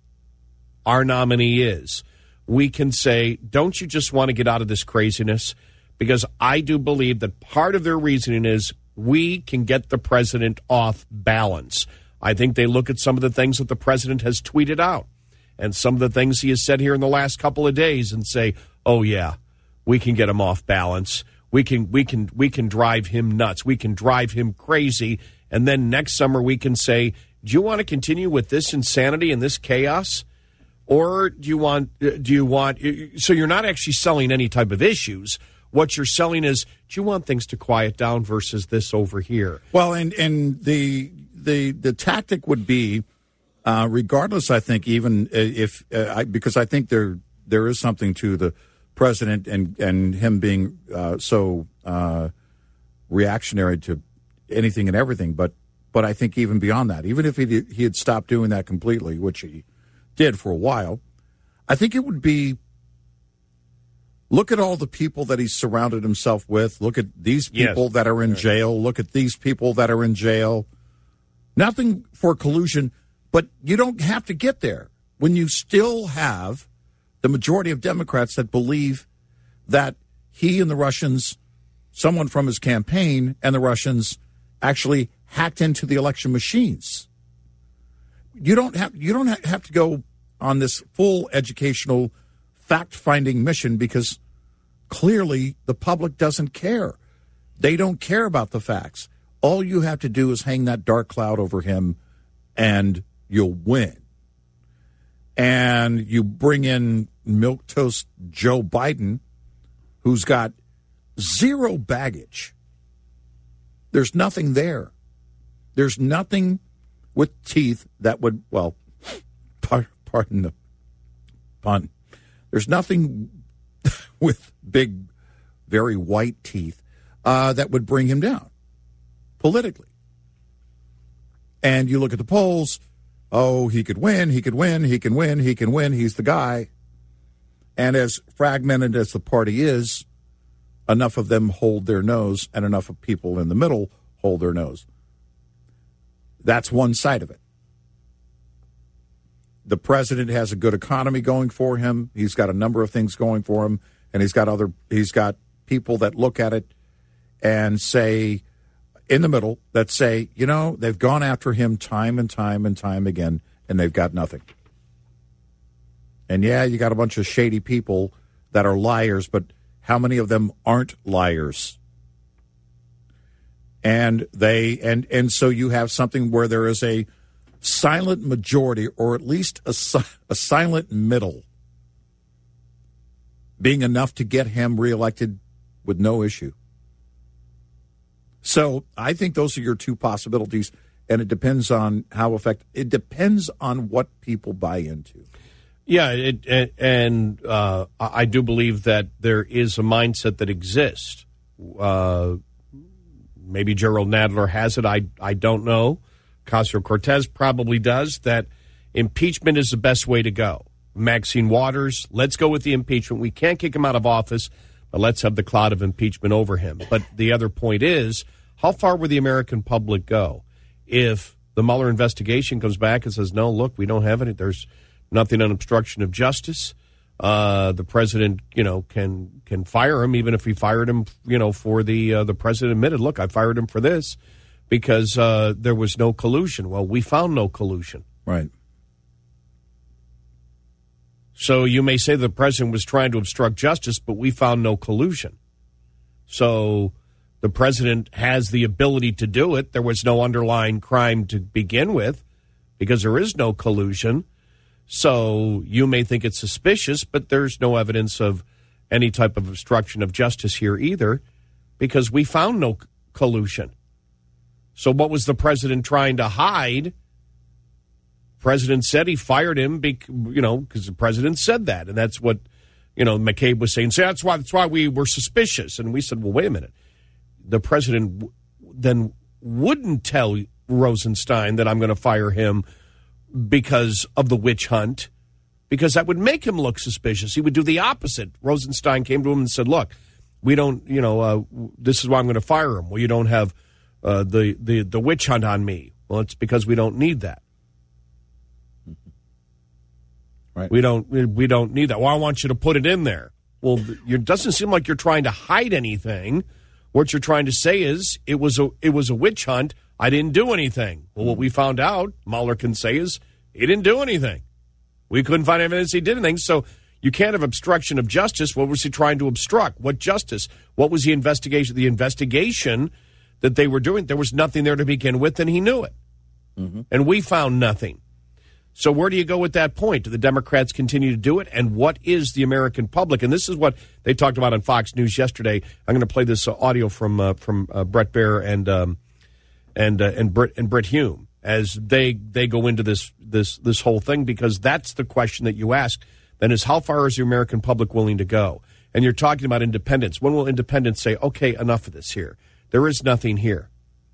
Speaker 4: our nominee is, we can say, don't you just want to get out of this craziness? Because I do believe that part of their reasoning is we can get the president off balance. I think they look at some of the things that the president has tweeted out. and some of the things he has said here in the last couple of days and say, oh, yeah, we can get him off balance. We can, we can, we can drive him nuts. We can drive him crazy. And then next summer we can say, do you want to continue with this insanity and this chaos? Or do you want, do you want, so you're not actually selling any type of issues. What you're selling is, do you want things to quiet down versus this over here?
Speaker 3: Well, and, and the, the, the tactic would be, uh, regardless, I think, even if, uh, I, because I think there, there is something to the president and, and him being, uh, so, uh, reactionary to anything and everything. But, but I think even beyond that, even if he, he had stopped doing that completely, which he did for a while, I think it would be, look at all the people that he's surrounded himself with. Look at these people yes. that are in jail. Look at these people that are in jail. Nothing for collusion, but you don't have to get there when you still have the majority of Democrats that believe that he and the Russians, someone from his campaign and the Russians actually hacked into the election machines. You don't have you don't have to go on this full educational fact-finding mission because clearly the public doesn't care. They don't care about the facts. All you have to do is hang that dark cloud over him and you'll win. And you bring in milquetoast Joe Biden, who's got zero baggage. There's nothing there. There's nothing with teeth that would, well, pardon the pun. There's nothing with big, very white teeth uh, that would bring him down politically. And you look at the polls, oh, he could win, he could win, he can win, he can win, he's the guy. And as fragmented as the party is, enough of them hold their nose and enough of people in the middle hold their nose. That's one side of it. The president has a good economy going for him. He's got a number of things going for him, and he's got other. He's got people that look at it and say, in the middle, that say, you know, they've gone after him time and time and time again, and they've got nothing. And yeah, you got a bunch of shady people that are liars, but how many of them aren't liars? And they and and so you have something where there is a silent majority, or at least a, a silent middle, being enough to get him reelected with no issue. So I think those are your two possibilities, and it depends on how effective. It depends on what people buy into.
Speaker 4: Yeah, it, it, and uh, I do believe that there is a mindset that exists. Uh, maybe Gerald Nadler has it. I I don't know. Ocasio-Cortez probably does, that impeachment is the best way to go. Maxine Waters, let's go with the impeachment. We can't kick him out of office, but let's have the cloud of impeachment over him. But the other point is, how far will the American public go? If the Mueller investigation comes back and says, no, look, we don't have it, there's nothing on obstruction of justice, uh, the president, you know, can can fire him, even if he fired him, you know, for the, uh, the president admitted, look, I fired him for this, because uh, there was no collusion. Well, we found no collusion.
Speaker 3: Right.
Speaker 4: So you may say the president was trying to obstruct justice, but we found no collusion. So the president has the ability to do it. There was no underlying crime to begin with because there is no collusion. So you may think it's suspicious, but there's no evidence of any type of obstruction of justice here either because we found no c- collusion. So what was the president trying to hide? The president said he fired him, bec- you know, because the president said that. And that's what, you know, McCabe was saying. So that's why, that's why we were suspicious. And we said, well, wait a minute. The president w- then wouldn't tell Rosenstein that I'm going to fire him because of the witch hunt, because that would make him look suspicious. He would do the opposite. Rosenstein came to him and said, look, we don't, you know, uh, this is why I'm going to fire him. Well, you don't have Uh, the, the, the witch hunt on me. Well, it's because we don't need that.
Speaker 3: Right.
Speaker 4: We don't we don't need that. Well, I want you to put it in there. Well, it doesn't seem like you're trying to hide anything. What you're trying to say is it was a it was a witch hunt. I didn't do anything. Well, what we found out, Mueller can say, is he didn't do anything. We couldn't find evidence he did anything. So you can't have obstruction of justice. What was he trying to obstruct? What justice? What was the investigation? The investigation that they were doing, there was nothing there to begin with, and he knew it. Mm-hmm. And we found nothing. So where do you go at that point? Do the Democrats continue to do it? And what is the American public? And this is what they talked about on Fox News yesterday. I'm going to play this uh, audio from uh, from uh, Bret Baier and um, and uh, and Brit and Brit Hume as they they go into this this this whole thing, because that's the question that you ask. Then is, how far is the American public willing to go? And you're talking about independents. When will independents say, okay, enough of this here? There is nothing here.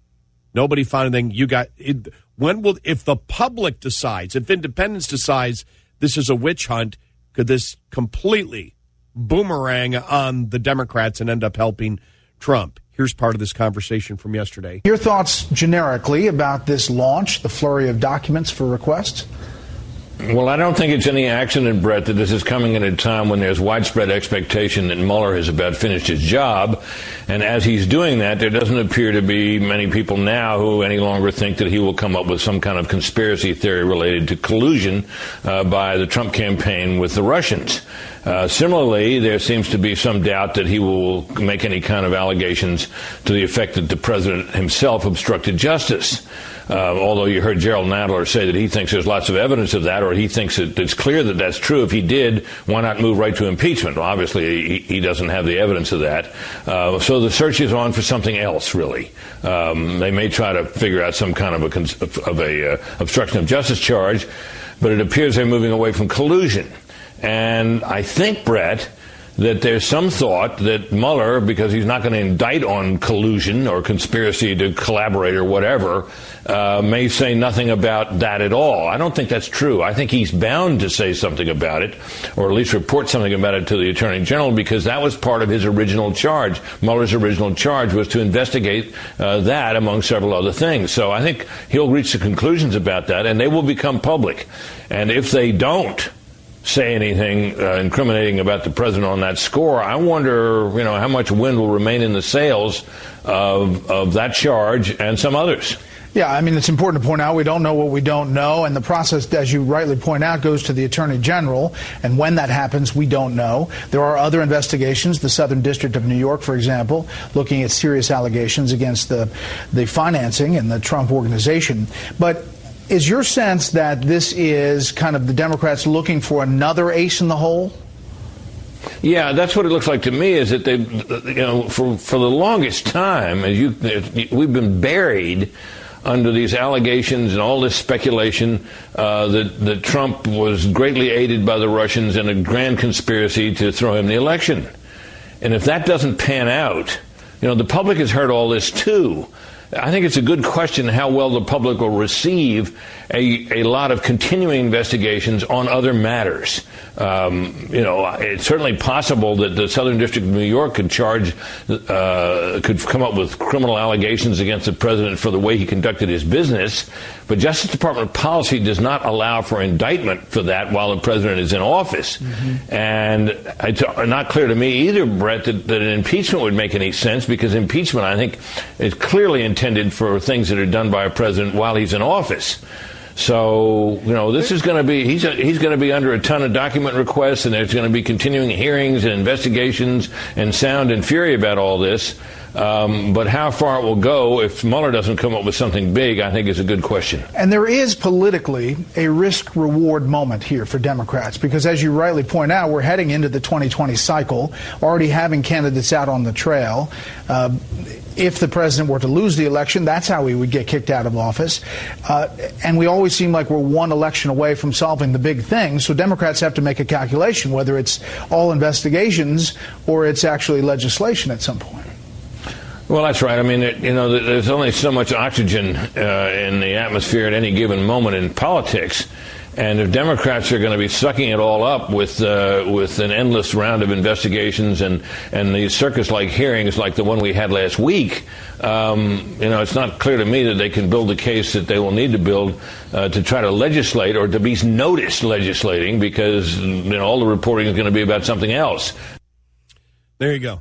Speaker 4: Nobody found anything. You got it. When will, if the public decides, if independents decides this is a witch hunt, could this completely boomerang on the Democrats and end up helping Trump? Here's part of this conversation from yesterday.
Speaker 6: Your thoughts generically about this launch, the flurry of documents for requests?
Speaker 7: Well, I don't think it's any accident, Brett, that this is coming at a time when there's widespread expectation that Mueller has about finished his job. And as he's doing that, there doesn't appear to be many people now who any longer think that he will come up with some kind of conspiracy theory related to collusion uh, by the Trump campaign with the Russians. Uh, similarly, there seems to be some doubt that he will make any kind of allegations to the effect that the president himself obstructed justice. Uh, although you heard Gerald Nadler say that he thinks there's lots of evidence of that, or he thinks that it's clear that that's true. If he did, why not move right to impeachment? Well, obviously, he, he doesn't have the evidence of that. Uh, so the search is on for something else, really. Um, they may try to figure out some kind of a, cons- of a uh, obstruction of justice charge, but it appears they're moving away from collusion. And I think, Brett, that there's some thought that Mueller, because he's not going to indict on collusion or conspiracy to collaborate or whatever, uh, may say nothing about that at all. I don't think that's true. I think he's bound to say something about it, or at least report something about it to the Attorney General, because that was part of his original charge. Mueller's original charge was to investigate uh, that, among several other things. So I think he'll reach the conclusions about that, and they will become public. And if they don't say anything uh, incriminating about the president on that score, I wonder, you know, how much wind will remain in the sails of, of that charge and some others.
Speaker 6: Yeah, I mean, it's important to point out we don't know what we don't know, and the process, as you rightly point out, goes to the Attorney General, and when that happens, we don't know. There are other investigations, the Southern District of New York, for example, looking at serious allegations against the, the financing and the Trump organization. But is your sense that this is kind of the Democrats looking for another ace in the hole?
Speaker 7: Yeah, that's what it looks like to me, is that they, you know, for, for the longest time, as you, we've been buried under these allegations and all this speculation uh, that, that Trump was greatly aided by the Russians in a grand conspiracy to throw him the election. And if that doesn't pan out, you know, the public has heard all this too. I think it's a good question how well the public will receive a, a lot of continuing investigations on other matters. Um, you know, it's certainly possible that the Southern District of New York could charge, uh, could come up with criminal allegations against the president for the way he conducted his business. But Justice Department policy does not allow for indictment for that while the president is in office. Mm-hmm. And it's not clear to me either, Brett, that, that an impeachment would make any sense, because impeachment, I think, is clearly intended for things that are done by a president while he's in office. So, you know, this is going to be, he's, a, he's going to be under a ton of document requests, and there's going to be continuing hearings and investigations and sound and fury about all this. Um, but how far it will go if Mueller doesn't come up with something big, I think is a good question.
Speaker 6: And there is politically a risk-reward moment here for Democrats, because as you rightly point out, we're heading into the twenty twenty cycle, already having candidates out on the trail. Uh, if the president were to lose the election, that's how he would get kicked out of office. Uh, and we always seem like we're one election away from solving the big thing. So Democrats have to make a calculation, whether it's all investigations or it's actually legislation at some point.
Speaker 7: Well, that's right. I mean, it, you know, there's only so much oxygen uh, in the atmosphere at any given moment in politics. And if Democrats are going to be sucking it all up with uh, with an endless round of investigations and, and these circus-like hearings like the one we had last week, um, you know, it's not clear to me that they can build the case that they will need to build uh, to try to legislate or to be noticed legislating, because, you know, all the reporting is going to be about something else.
Speaker 4: There you go.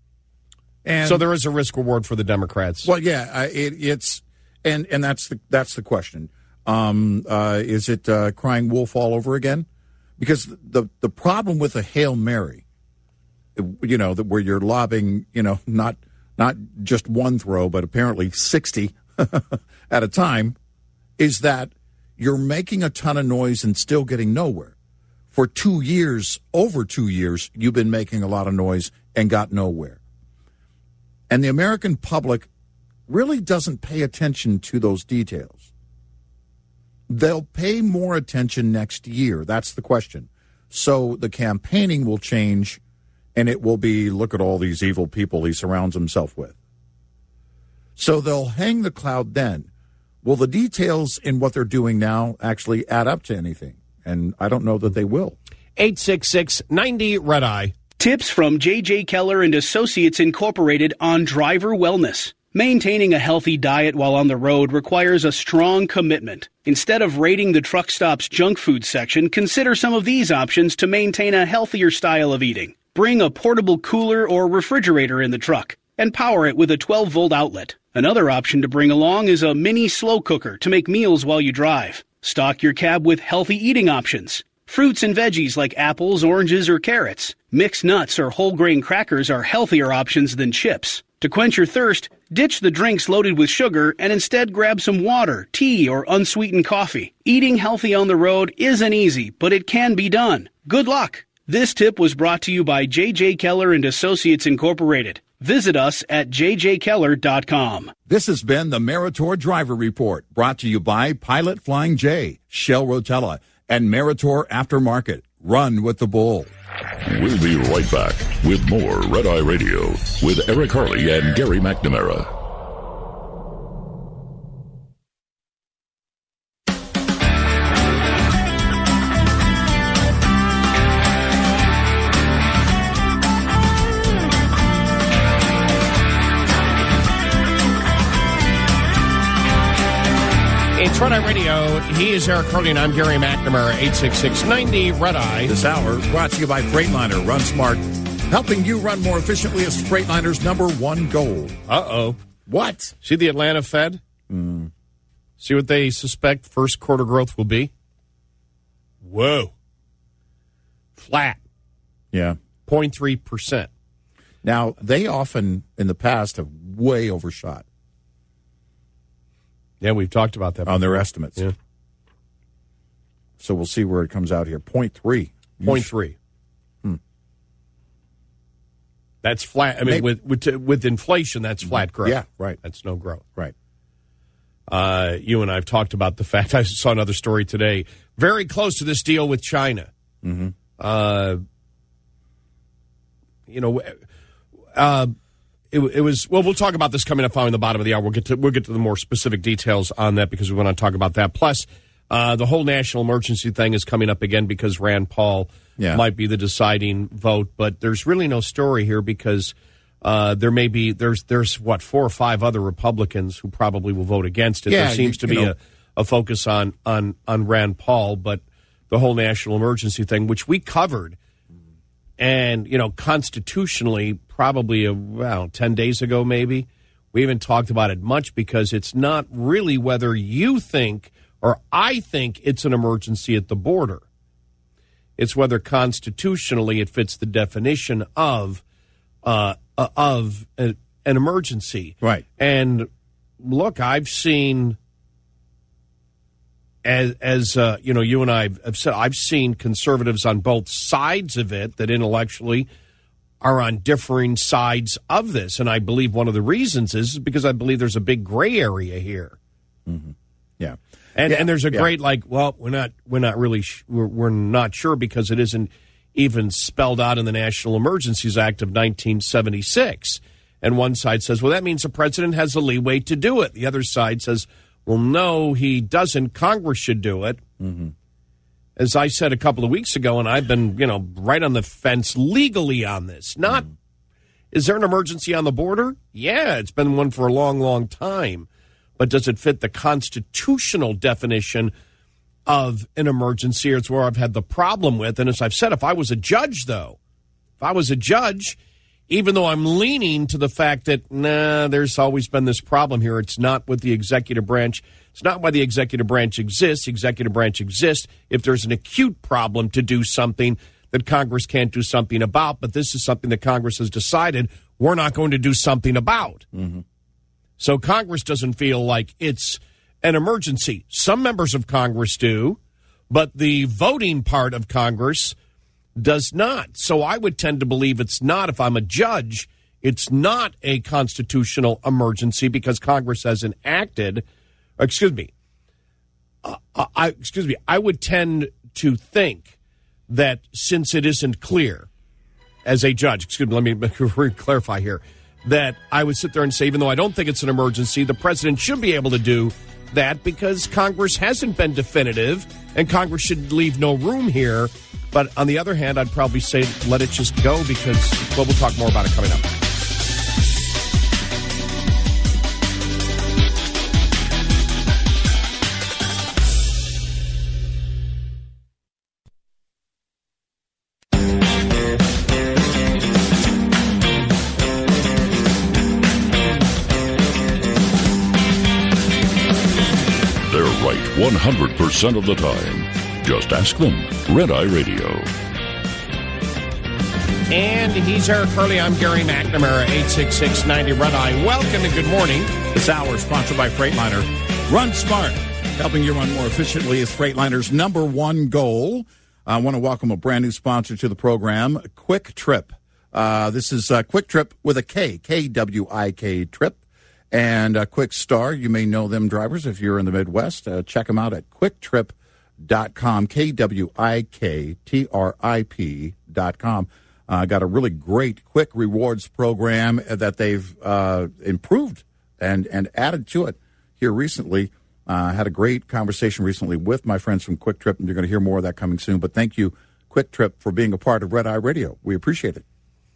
Speaker 4: And so there is a risk reward for the Democrats.
Speaker 3: Well, yeah, uh, it, it's and and that's the that's the question. Um, uh, is it uh, crying wolf all over again? Because the the problem with a Hail Mary, you know, that where you're lobbing, you know, not not just one throw, but apparently sixty at a time, is that you're making a ton of noise and still getting nowhere. For two years, over two years, you've been making a lot of noise and got nowhere. And the American public really doesn't pay attention to those details. They'll pay more attention next year. That's the question. So the campaigning will change, and it will be, look at all these evil people he surrounds himself with. So they'll hang the cloud then. Will the details in what they're doing now actually add up to anything? And I don't know that they will.
Speaker 4: eight six six, ninety, Red Eye.
Speaker 8: Tips from J J. Keller and Associates Incorporated on driver wellness. Maintaining a healthy diet while on the road requires a strong commitment. Instead of raiding the truck stop's junk food section, consider some of these options to maintain a healthier style of eating. Bring a portable cooler or refrigerator in the truck and power it with a twelve volt outlet. Another option to bring along is a mini slow cooker to make meals while you drive. Stock your cab with healthy eating options. Fruits and veggies like apples, oranges, or carrots. Mixed nuts or whole grain crackers are healthier options than chips. To quench your thirst, ditch the drinks loaded with sugar and instead grab some water, tea, or unsweetened coffee. Eating healthy on the road isn't easy, but it can be done. Good luck. This tip was brought to you by J J. Keller and Associates Incorporated. Visit us at j j keller dot com.
Speaker 1: This has been the Meritor Driver Report, brought to you by Pilot Flying J, Shell Rotella, and Meritor Aftermarket. Run with the bull.
Speaker 2: We'll be right back with more Red Eye Radio with Eric Harley and Gary McNamara.
Speaker 4: It's Red Eye Radio. He is Eric Harley, and I'm Gary McNamara, eight six six, ninety, Red Eye.
Speaker 3: This hour brought to you by Freightliner. Run smart, helping you run more efficiently is Freightliner's number one goal.
Speaker 4: Uh-oh.
Speaker 3: What?
Speaker 4: See the Atlanta Fed?
Speaker 3: Mm.
Speaker 4: See what they suspect first quarter growth will be? Whoa. Flat.
Speaker 3: Yeah.
Speaker 4: zero point three percent.
Speaker 3: Now, they often, in the past, have way overshot.
Speaker 4: Yeah, we've talked about that before.
Speaker 3: On their estimates.
Speaker 4: Yeah.
Speaker 3: So we'll see where it comes out here. zero point three.
Speaker 4: zero point three.
Speaker 3: Hmm.
Speaker 4: That's flat. I mean,
Speaker 3: Maybe.
Speaker 4: with, with with inflation, that's flat growth.
Speaker 3: Yeah, right.
Speaker 4: That's no growth.
Speaker 3: Right.
Speaker 4: Uh, you and I have talked about the fact, I saw another story today, very close to this deal with China.
Speaker 3: Mm-hmm.
Speaker 4: Uh, you know, uh, It, it was well. We'll talk about this coming up following the bottom of the hour. We'll get to we'll get to the more specific details on that because we want to talk about that. Plus, uh, the whole national emergency thing is coming up again because Rand Paul
Speaker 3: yeah.
Speaker 4: might be the deciding vote. But there's really no story here because uh, there may be there's there's what four or five other Republicans who probably will vote against it.
Speaker 3: Yeah,
Speaker 4: there seems
Speaker 3: you,
Speaker 4: to be
Speaker 3: know.
Speaker 4: a, a focus on on on Rand Paul, but the whole national emergency thing, which we covered. And, you know, constitutionally, probably around ten days ago, maybe, we haven't talked about it much because it's not really whether you think or I think it's an emergency at the border. It's whether constitutionally it fits the definition of uh, uh, of a, an emergency.
Speaker 3: Right.
Speaker 4: And, look, I've seen... As, as uh, you know, you and I have said, I've seen conservatives on both sides of it that intellectually are on differing sides of this. And I believe one of the reasons is because I believe there's a big gray area here.
Speaker 3: Mm-hmm. Yeah.
Speaker 4: And
Speaker 3: yeah.
Speaker 4: and there's a
Speaker 3: yeah.
Speaker 4: great, like, well, we're not we're not really sh- we're, we're not sure because it isn't even spelled out in the National Emergencies Act of nineteen seventy-six. And one side says, well, that means the president has the leeway to do it. The other side says, well, no, he doesn't. Congress should do it.
Speaker 3: Mm-hmm.
Speaker 4: As I said a couple of weeks ago, and I've been, you know, right on the fence legally on this. Not, mm-hmm. Is there an emergency on the border? Yeah, it's been one for a long, long time. But does it fit the constitutional definition of an emergency? It's where I've had the problem with. And as I've said, if I was a judge, though, if I was a judge, even though I'm leaning to the fact that, nah, there's always been this problem here. It's not with the executive branch. It's not why the executive branch exists. The executive branch exists if there's an acute problem to do something that Congress can't do something about. But this is something that Congress has decided we're not going to do something about. Mm-hmm. So Congress doesn't feel like it's an emergency. Some members of Congress do, but the voting part of Congress does not. So I would tend to believe it's not. If I'm a judge, it's not a constitutional emergency because Congress hasn't acted. Excuse me. Uh, I excuse me. I would tend to think that since it isn't clear, as a judge, excuse me, let me clarify here, that I would sit there and say, even though I don't think it's an emergency, the president should be able to do that because Congress hasn't been definitive and Congress should leave no room here. But on the other hand, I'd probably say let it just go because, well, we'll talk more about it coming up.
Speaker 2: one hundred percent of the time. Just ask them. Red Eye Radio.
Speaker 4: And he's Eric Hurley. I'm Gary McNamara, eight six six, ninety Red Eye. Welcome and good morning.
Speaker 1: This hour is sponsored by Freightliner. Run smart. Helping you run more efficiently is Freightliner's number one goal. I want to welcome a brand new sponsor to the program, Kwik Trip. Uh, this is uh, Kwik Trip with a K, K W I K Trip. And uh, Quick Star, you may know them drivers if you're in the Midwest. Uh, check them out at quick trip dot com, K W I K T R I P dot com. Uh, got a really great quick rewards program that they've uh, improved and, and added to it here recently. Uh, had a great conversation recently with my friends from Kwik Trip, and you're going to hear more of that coming soon. But thank you, Kwik Trip, for being a part of Red Eye Radio. We appreciate it.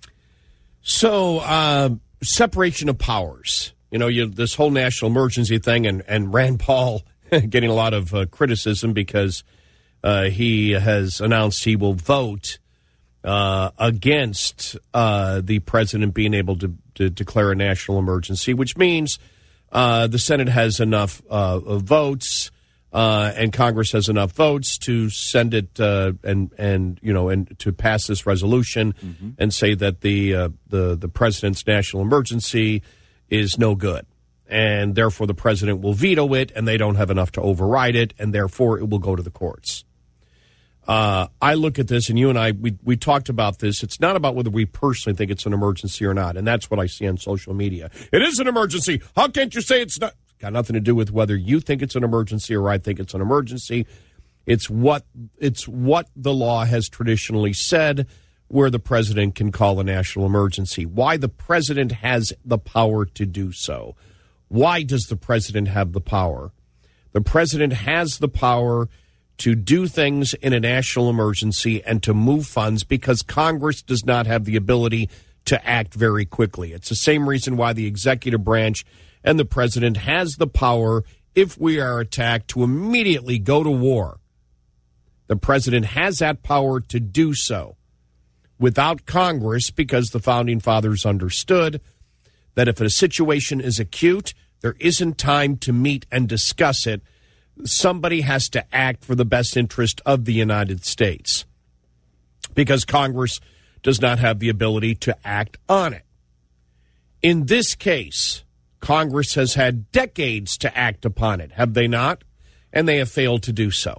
Speaker 4: So, uh, separation of powers. You know, you, this whole national emergency thing, and, and Rand Paul getting a lot of uh, criticism because uh, he has announced he will vote uh, against uh, the president being able to, to declare a national emergency, which means uh, the Senate has enough uh, votes uh, and Congress has enough votes to send it uh, and and you know and to pass this resolution mm-hmm. and say that the uh, the the president's national emergency is no good, and therefore the president will veto it, and they don't have enough to override it, and therefore it will go to the courts. Uh, I look at this, and you and I, we, we talked about this. It's not about whether we personally think it's an emergency or not, and that's what I see on social media. It is an emergency. How can't you say it's not? It's got nothing to do with whether you think it's an emergency or I think it's an emergency. It's what it's what the law has traditionally said, where the president can call a national emergency. Why the president has the power to do so. Why does the president have the power? The president has the power to do things in a national emergency and to move funds because Congress does not have the ability to act very quickly. It's the same reason why the executive branch and the president has the power, if we are attacked, to immediately go to war. The president has that power to do so. Without Congress, because the Founding Fathers understood that if a situation is acute, there isn't time to meet and discuss it. Somebody has to act for the best interest of the United States because Congress does not have the ability to act on it. In this case, Congress has had decades to act upon it, have they not? And they have failed to do so.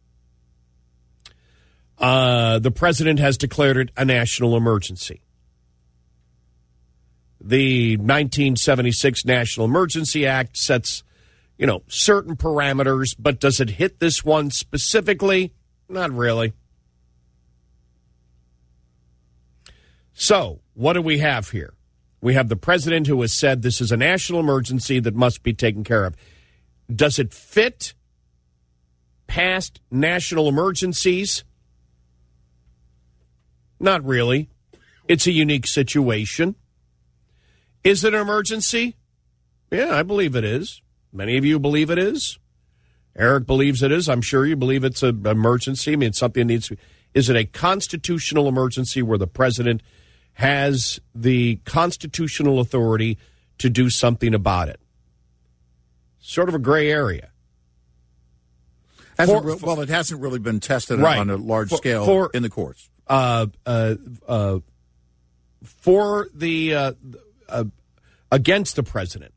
Speaker 4: Uh, the president has declared it a national emergency. The nineteen seventy-six National Emergency Act sets, you know, certain parameters, but does it hit this one specifically? Not really. So, what do we have here? We have the president who has said this is a national emergency that must be taken care of. Does it fit past national emergencies? Not really. It's a unique situation. Is it an emergency? Yeah, I believe it is. Many of you believe it is. Eric believes it is. I'm sure you believe it's an emergency. I mean, it's something that needs to be. Is it a constitutional emergency where the president has the constitutional authority to do something about it? Sort of a gray area.
Speaker 1: Hasn't
Speaker 4: For-
Speaker 1: re- well, it hasn't really been tested
Speaker 4: Right.
Speaker 1: on a large
Speaker 4: For-
Speaker 1: scale
Speaker 4: for-
Speaker 1: in the courts.
Speaker 4: Uh, uh, uh, for the uh, uh, against the president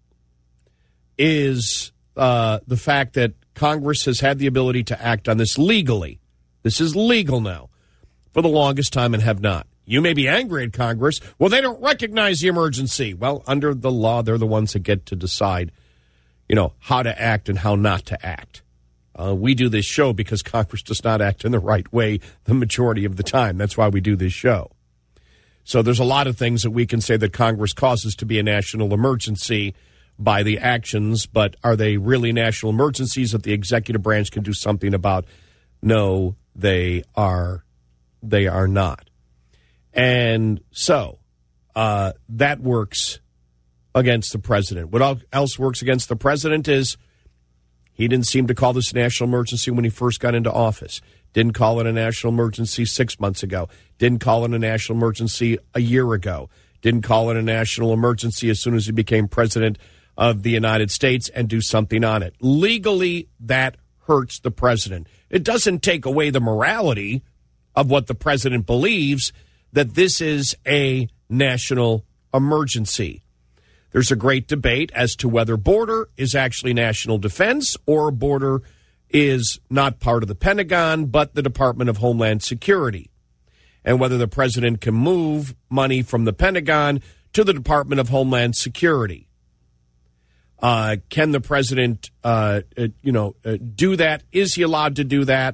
Speaker 4: is uh, the fact that Congress has had the ability to act on this legally. This is legal now for the longest time and have not. You may be angry at Congress. Well, they don't recognize the emergency. Well, under the law, they're the ones that get to decide, you know, how to act and how not to act. Uh, we do this show because Congress does not act in the right way the majority of the time. That's why we do this show. So there's a lot of things that we can say that Congress causes to be a national emergency by the actions, but are they really national emergencies that the executive branch can do something about? No, they are. They are not. And so uh, that works against the president. What else works against the president is he didn't seem to call this a national emergency when he first got into office. Didn't call it a national emergency six months ago. Didn't call it a national emergency a year ago. Didn't call it a national emergency as soon as he became president of the United States and do something on it. Legally, that hurts the president. It doesn't take away the morality of what the president believes, that this is a national emergency. There's a great debate as to whether border is actually national defense or border is not part of the Pentagon but the Department of Homeland Security, and whether the president can move money from the Pentagon to the Department of Homeland Security. Uh, can the president, uh, uh, you know, uh, do that? Is he allowed to do that?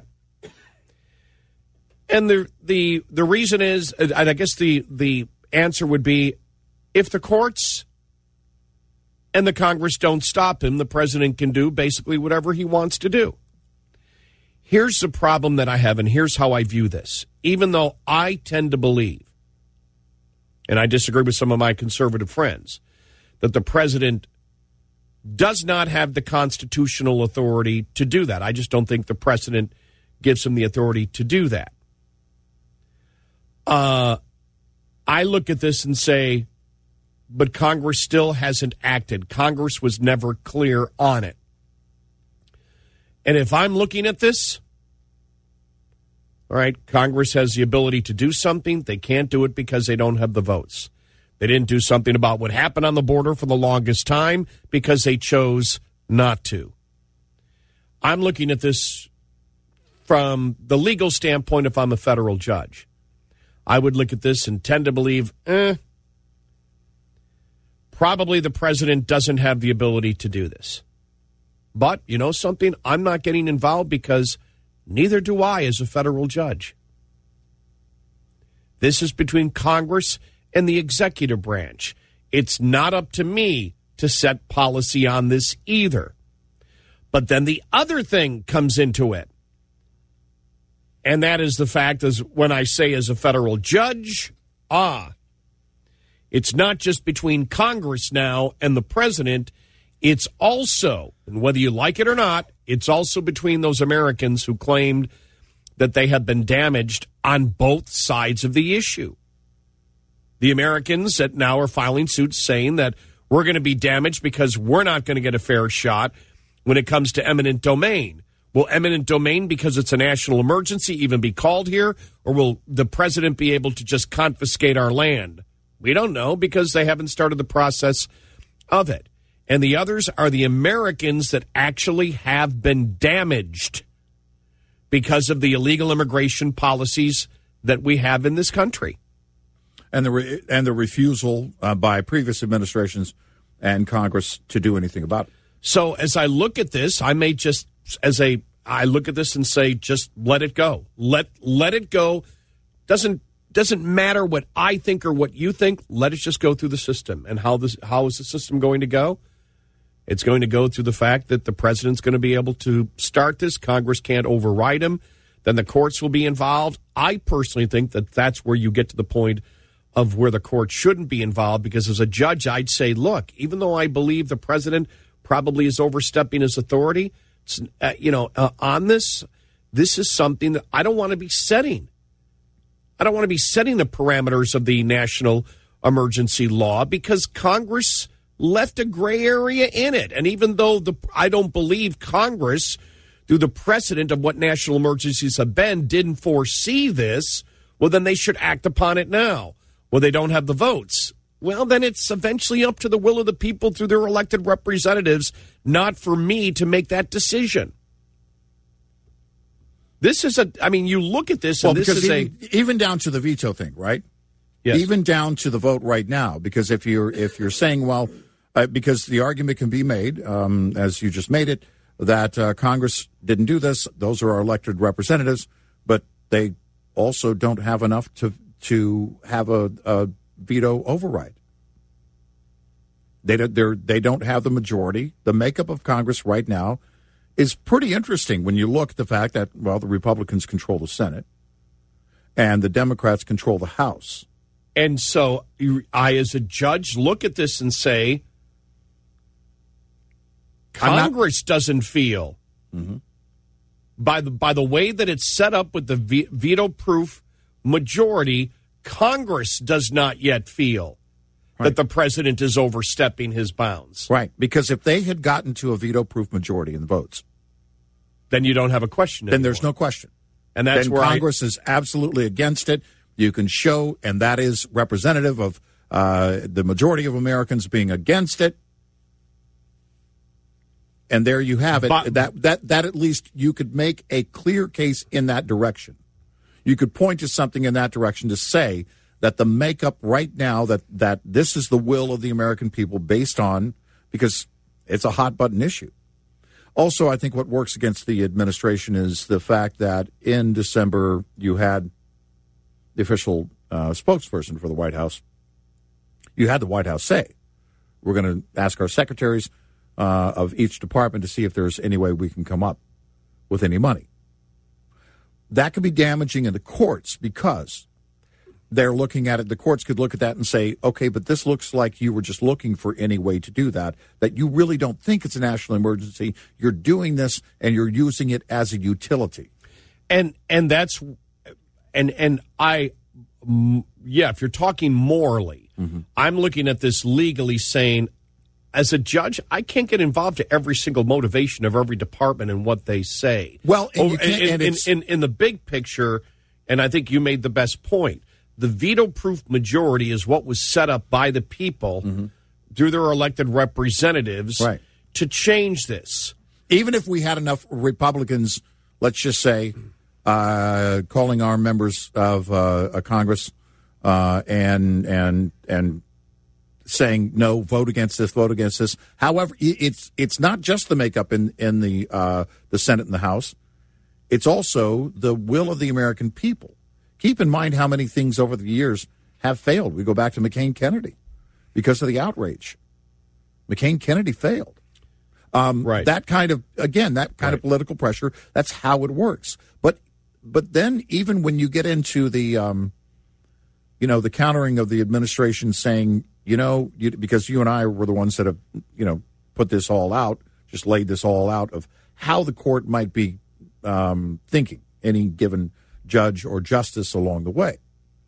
Speaker 4: And the the the reason is, and I guess the the answer would be, if the courts and the Congress don't stop him, the president can do basically whatever he wants to do. Here's the problem that I have, and here's how I view this. Even though I tend to believe, and I disagree with some of my conservative friends, that the president does not have the constitutional authority to do that. I just don't think the precedent gives him the authority to do that. Uh, I look at this and say, but Congress still hasn't acted. Congress was never clear on it. And if I'm looking at this, all right, Congress has the ability to do something. They can't do it because they don't have the votes. They didn't do something about what happened on the border for the longest time because they chose not to. I'm looking at this from the legal standpoint if I'm a federal judge. I would look at this and tend to believe, eh, probably the president doesn't have the ability to do this. But, you know something? I'm not getting involved because neither do I as a federal judge. This is between Congress and the executive branch. It's not up to me to set policy on this either. But then the other thing comes into it. And that is the fact is when I say as a federal judge, ah, it's not just between Congress now and the president. It's also, and whether you like it or not, it's also between those Americans who claimed that they have been damaged on both sides of the issue. The Americans that now are filing suits saying that we're going to be damaged because we're not going to get a fair shot when it comes to eminent domain. Will eminent domain, because it's a national emergency, even be called here? Or will the president be able to just confiscate our land? We don't know because they haven't started the process of it. And the others are the Americans that actually have been damaged because of the illegal immigration policies that we have in this country.
Speaker 1: And the re- and the refusal uh, by previous administrations and Congress to do anything about it.
Speaker 4: So as I look at this, I may just, as a, I look at this and say, just let it go. Let let it go. Doesn't doesn't matter what I think or what you think. Let it just go through the system. And how this how is the system going to go? It's going to go through the fact that the president's going to be able to start this. Congress can't override him. Then the courts will be involved. I personally think that that's where you get to the point of where the court shouldn't be involved, because as a judge, I'd say, look, even though I believe the president probably is overstepping his authority, uh, you know, uh, on this, this is something that I don't want to be setting. I don't want to be setting the parameters of the national emergency law because Congress left a gray area in it. And even though the I don't believe Congress through the precedent of what national emergencies have been, didn't foresee this, well, then they should act upon it now. Well, they don't have the votes. Well, then it's eventually up to the will of the people through their elected representatives, not for me to make that decision. This is a, I mean, you look at this, and
Speaker 3: well,
Speaker 4: this
Speaker 3: because
Speaker 4: is
Speaker 3: even,
Speaker 4: a...
Speaker 3: even down to the veto thing, right?
Speaker 4: Yes.
Speaker 3: Even down to the vote right now, because if you're if you're saying, well, uh, because the argument can be made, um, as you just made it, that uh, Congress didn't do this. Those are our elected representatives, but they also don't have enough to to have a, a veto override. They don't, they're, they don't have the majority. The makeup of Congress right now is pretty interesting when you look at the fact that, well, the Republicans control the Senate and the Democrats control the House.
Speaker 4: And so I, as a judge, look at this and say, Congress not, doesn't feel, mm-hmm. by the by the way that it's set up with the ve- veto-proof majority, Congress does not yet feel right. that the president is overstepping his bounds.
Speaker 3: Right, because if they had gotten to a veto-proof majority in the votes,
Speaker 4: then you don't have a question
Speaker 3: Then
Speaker 4: anymore.
Speaker 3: there's no question.
Speaker 4: And that's
Speaker 3: then
Speaker 4: where
Speaker 3: Congress
Speaker 4: I,
Speaker 3: is absolutely against it. You can show, and that is representative of uh, the majority of Americans being against it. And there you have it.
Speaker 4: But,
Speaker 3: that that that at least you could make a clear case in that direction. You could point to something in that direction to say that the makeup right now, that that this is the will of the American people based on, because it's a hot button issue. Also, I think what works against the administration is the fact that in December you had the official uh, spokesperson for the White House. You had the White House say, we're going to ask our secretaries uh, of each department to see if there's any way we can come up with any money. That could be damaging in the courts because they're looking at it. The courts could look at that and say, okay, but this looks like you were just looking for any way to do that, that you really don't think it's a national emergency. You're doing this and you're using it as a utility.
Speaker 4: And and that's and and I yeah, if you're talking morally, mm-hmm. I'm looking at this legally saying, as a judge, I can't get involved to every single motivation of every department and what they say.
Speaker 3: Well, and you
Speaker 4: can't, in,
Speaker 3: and
Speaker 4: in, in, in the big picture, and I think you made the best point, the veto-proof majority is what was set up by the people mm-hmm. through their elected representatives
Speaker 3: right.
Speaker 4: to change this.
Speaker 3: Even if we had enough Republicans, let's just say, uh, calling our members of uh, Congress uh, and and and saying no, vote against this, vote against this. However, it's it's not just the makeup in in the uh, the Senate and the House. It's also the will of the American people. Keep in mind how many things over the years have failed. We go back to McCain-Kennedy because of the outrage. McCain-Kennedy failed. Um,
Speaker 4: right.
Speaker 3: That kind of, again, that kind
Speaker 4: right.
Speaker 3: of political pressure, that's how it works. But but then even when you get into the, um, you know, the countering of the administration saying, you know, you, because you and I were the ones that have, you know, put this all out, just laid this all out of how the court might be um, thinking, any given judge or justice along the way.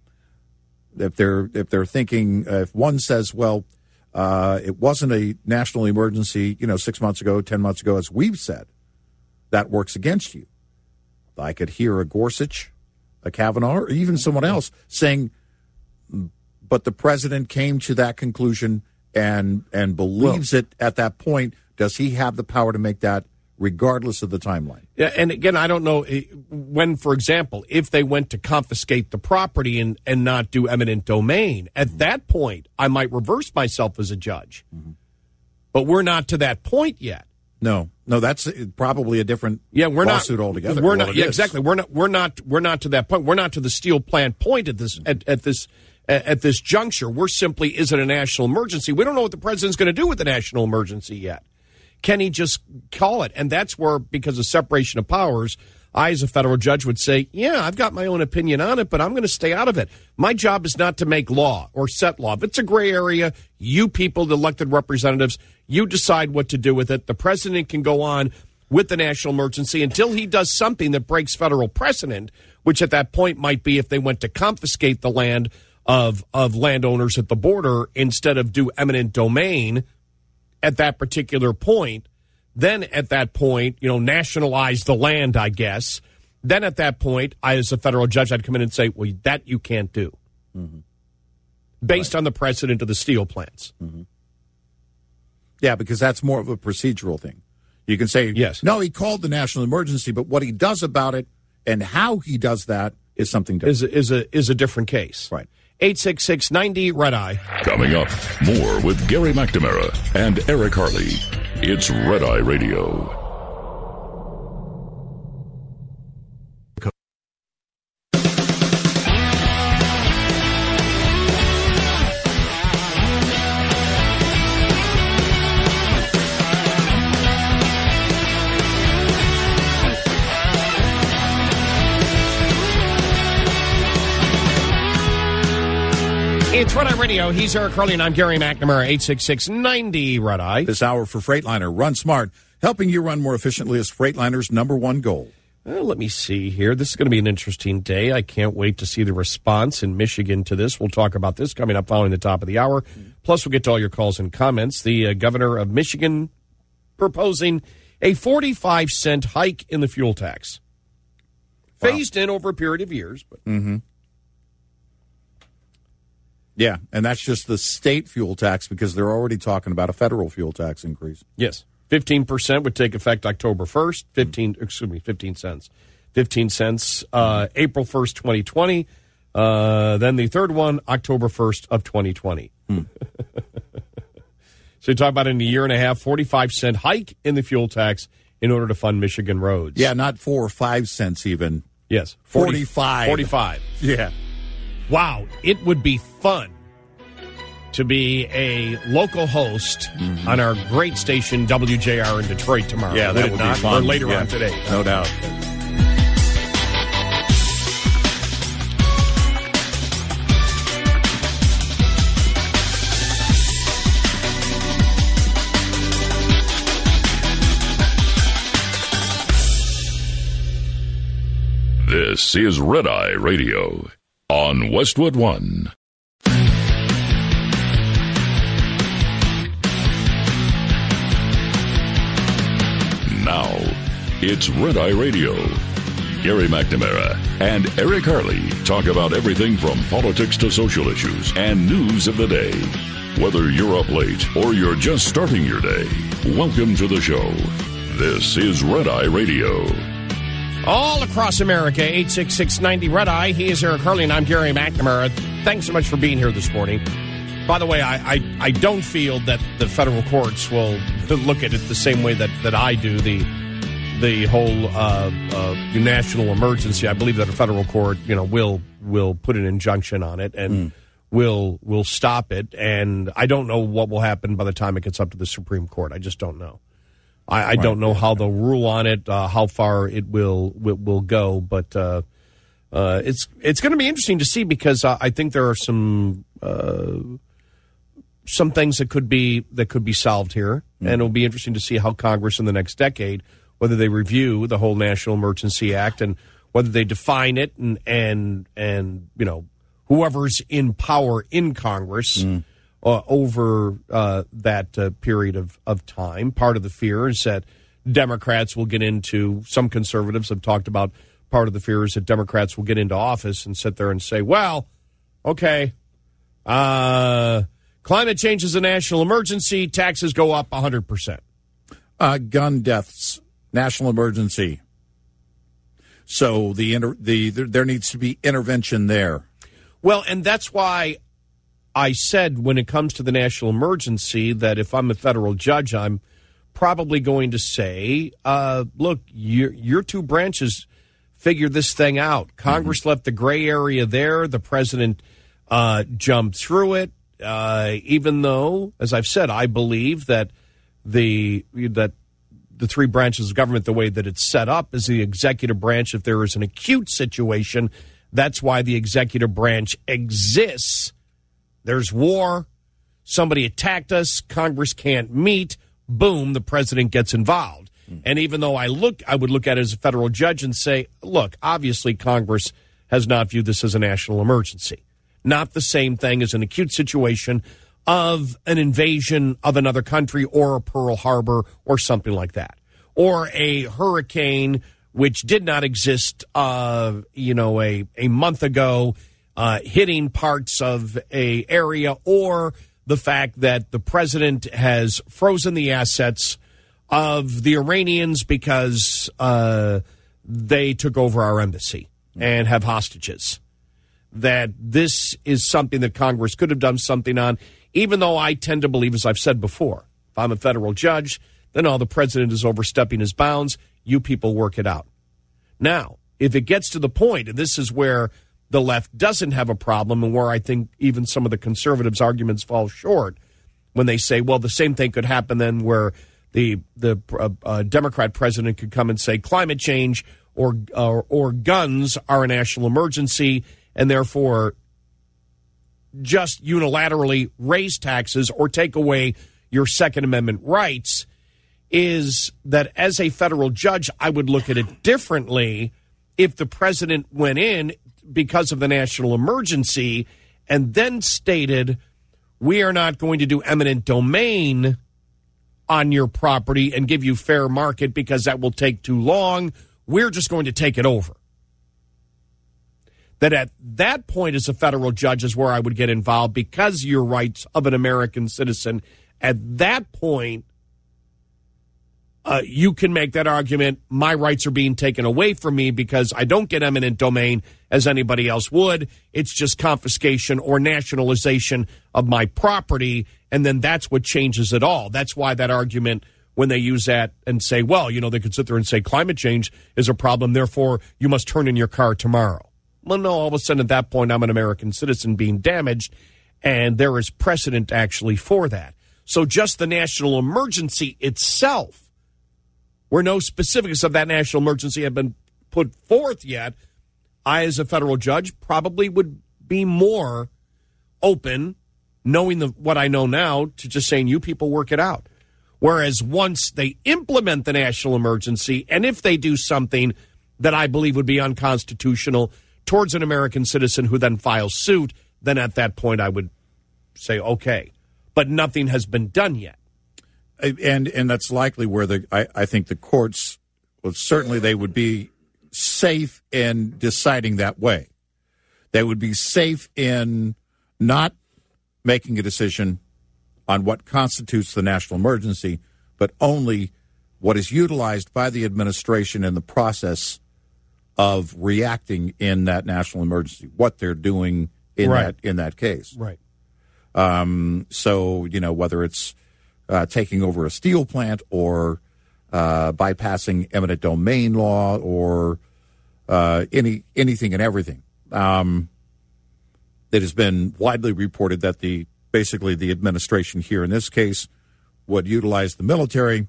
Speaker 3: If they're if they're thinking, uh, if one says, well, uh, it wasn't a national emergency, you know, six months ago, ten months ago, as we've said, that works against you. I could hear a Gorsuch, a Kavanaugh, or even someone else saying, but the president came to that conclusion and and believes well, it at that point. Does he have the power to make that regardless of the timeline?
Speaker 4: Yeah, and again, I don't know when, for example, if they went to confiscate the property and, and not do eminent domain, at mm-hmm. that point, I might reverse myself as a judge. Mm-hmm. But we're not to that point yet.
Speaker 3: No, no, that's probably a different
Speaker 4: yeah, we're
Speaker 3: lawsuit
Speaker 4: not,
Speaker 3: altogether.
Speaker 4: We're not, yeah, exactly. We're not, we're not, we're not to that point. We're not to the steel plant point at this, at, at this, at this juncture. We're simply, is it a national emergency? We don't know what the president's going to do with the national emergency yet. Can he just call it? And that's where, because of separation of powers, I, as a federal judge, would say, yeah, I've got my own opinion on it, but I'm going to stay out of it. My job is not to make law or set law. If it's a gray area, you people, the elected representatives, you decide what to do with it. The president can go on with the national emergency until he does something that breaks federal precedent, which at that point might be if they went to confiscate the land of, of landowners at the border instead of do eminent domain at that particular point. then at that point, you know, nationalize the land, I guess. Then at that point, I, as a federal judge, I'd come in and say, well, that you can't do. Mm-hmm. Based right. on the precedent of the steel plants.
Speaker 3: Mm-hmm. Yeah, because that's more of a procedural thing. You can say,
Speaker 4: yes.
Speaker 3: no, he called the national emergency, but what he does about it and how he does that is something different.
Speaker 4: Is a, is a, is a different case.
Speaker 3: Right.
Speaker 4: eight six six, ninety, Red Eye.
Speaker 2: Coming up, more with Gary McNamara and Eric Harley. It's Red Eye Radio.
Speaker 4: It's Red Eye Radio. He's Eric Harley, and I'm Gary McNamara, eight six six, ninety, Red Eye.
Speaker 3: This hour for Freightliner. Run smart. Helping you run more efficiently is Freightliner's number one goal.
Speaker 4: Well, let me see here. This is going to be an interesting day. I can't wait to see the response in Michigan to this. We'll talk about this coming up following the top of the hour. Plus, we'll get to all your calls and comments. The uh, governor of Michigan proposing a forty-five cent hike in the fuel tax.
Speaker 3: Wow.
Speaker 4: Phased in over a period of years. But
Speaker 3: mm-hmm. Yeah, and that's just the state fuel tax because they're already talking about a federal fuel tax increase.
Speaker 4: Yes, fifteen percent would take effect October first. Fifteen, mm. excuse me, fifteen cents. Fifteen cents, uh, April first, twenty twenty. Uh, then the third one, October first of twenty twenty. Mm. So you talk about in a year and a half, forty-five cent hike in the fuel tax in order to fund Michigan roads.
Speaker 3: Yeah, not four or five cents even.
Speaker 4: Yes,
Speaker 3: forty, forty-five.
Speaker 4: Forty-five.
Speaker 3: Yeah.
Speaker 4: Wow, it would be fun to be a local host mm-hmm. on our great station W J R in Detroit tomorrow.
Speaker 3: Yeah, that would, would be fun.
Speaker 4: Or later
Speaker 3: yeah,
Speaker 4: on today.
Speaker 3: No doubt.
Speaker 2: This is Red Eye Radio on Westwood One. Now, it's Red Eye Radio. Gary McNamara and Eric Harley talk about everything from politics to social issues and news of the day. Whether you're up late or you're just starting your day, welcome to the show. This is Red Eye Radio.
Speaker 4: All across America, eight six six, ninety, Red Eye. He is Eric Harley, and I'm Gary McNamara. Thanks so much for being here this morning. By the way, I, I, I don't feel that the federal courts will look at it the same way that, that I do, the the whole uh, uh, national emergency. I believe that a federal court, you know, will will put an injunction on it and mm. will will stop it. And I don't know what will happen by the time it gets up to the Supreme Court. I just don't know. I, I right. don't know how they'll rule on it, uh, how far it will will, will go, but uh, uh, it's it's going to be interesting to see because uh, I think there are some uh, some things that could be that could be solved here, mm-hmm. and it'll be interesting to see how Congress in the next decade, whether they review the whole National Emergency Act and whether they define it and and and you know whoever's in power in Congress. Mm. Uh, over uh, that uh, period of, of time. Part of the fear is that Democrats will get into, some conservatives have talked about part of the fear is that Democrats will get into office and sit there and say, well, okay, uh, climate change is a national emergency, taxes go up one hundred percent.
Speaker 3: Uh, gun deaths, national emergency. So the, inter- the there needs to be intervention there.
Speaker 4: Well, and that's why I said when it comes to the national emergency that if I'm a federal judge, I'm probably going to say, uh, look, your, your two branches figured this thing out. Congress mm-hmm. left the gray area there. The president uh, jumped through it, uh, even though, as I've said, I believe that the that the three branches of government, the way that it's set up, is the executive branch. If there is an acute situation, that's why the executive branch exists. There's war, somebody attacked us, Congress can't meet, boom, the president gets involved. Mm. And even though I look, I would look at it as a federal judge and say, look, obviously Congress has not viewed this as a national emergency. Not the same thing as an acute situation of an invasion of another country or a Pearl Harbor or something like that, or a hurricane which did not exist, uh, you know, a, a month ago, uh, hitting parts of a area, or the fact that the president has frozen the assets of the Iranians because uh, they took over our embassy and have hostages. That this is something that Congress could have done something on, even though I tend to believe, as I've said before, if I'm a federal judge, then all the president is overstepping his bounds. You people work it out. Now, if it gets to the point, and this is where the left doesn't have a problem, and where I think even some of the conservatives' arguments fall short, when they say, well, the same thing could happen then where the the uh, uh, Democrat president could come and say climate change or, uh, or guns are a national emergency, and therefore just unilaterally raise taxes or take away your Second Amendment rights, is that as a federal judge, I would look at it differently if the president went in because of the national emergency and then stated, we are not going to do eminent domain on your property and give you fair market because that will take too long. We're just going to take it over. That at that point as a federal judge is where I would get involved, because your rights of an American citizen. At that point, uh, you can make that argument, my rights are being taken away from me because I don't get eminent domain as anybody else would. It's just confiscation or nationalization of my property, and then that's what changes it all. That's why that argument, when they use that and say, well, you know, they could sit there and say climate change is a problem, therefore you must turn in your car tomorrow. Well, no, all of a sudden at that point I'm an American citizen being damaged, and there is precedent actually for that. So just the national emergency itself, where no specifics of that national emergency have been put forth yet, I, as a federal judge, probably would be more open, knowing the, what I know now, to just saying, you people work it out. Whereas once they implement the national emergency, and if they do something that I believe would be unconstitutional towards an American citizen who then files suit, then at that point I would say, okay. But nothing has been done yet.
Speaker 3: And and that's likely where the I, I think the courts, well, certainly they would be safe in deciding that way. They would be safe in not making a decision on what constitutes the national emergency, but only what is utilized by the administration in the process of reacting in that national emergency, what they're doing in
Speaker 4: right.
Speaker 3: that in that case.
Speaker 4: Right.
Speaker 3: Um, so, you know, whether it's uh, taking over a steel plant or uh, bypassing eminent domain law or uh, any anything and everything. Um, it has been widely reported that the basically the administration here in this case would utilize the military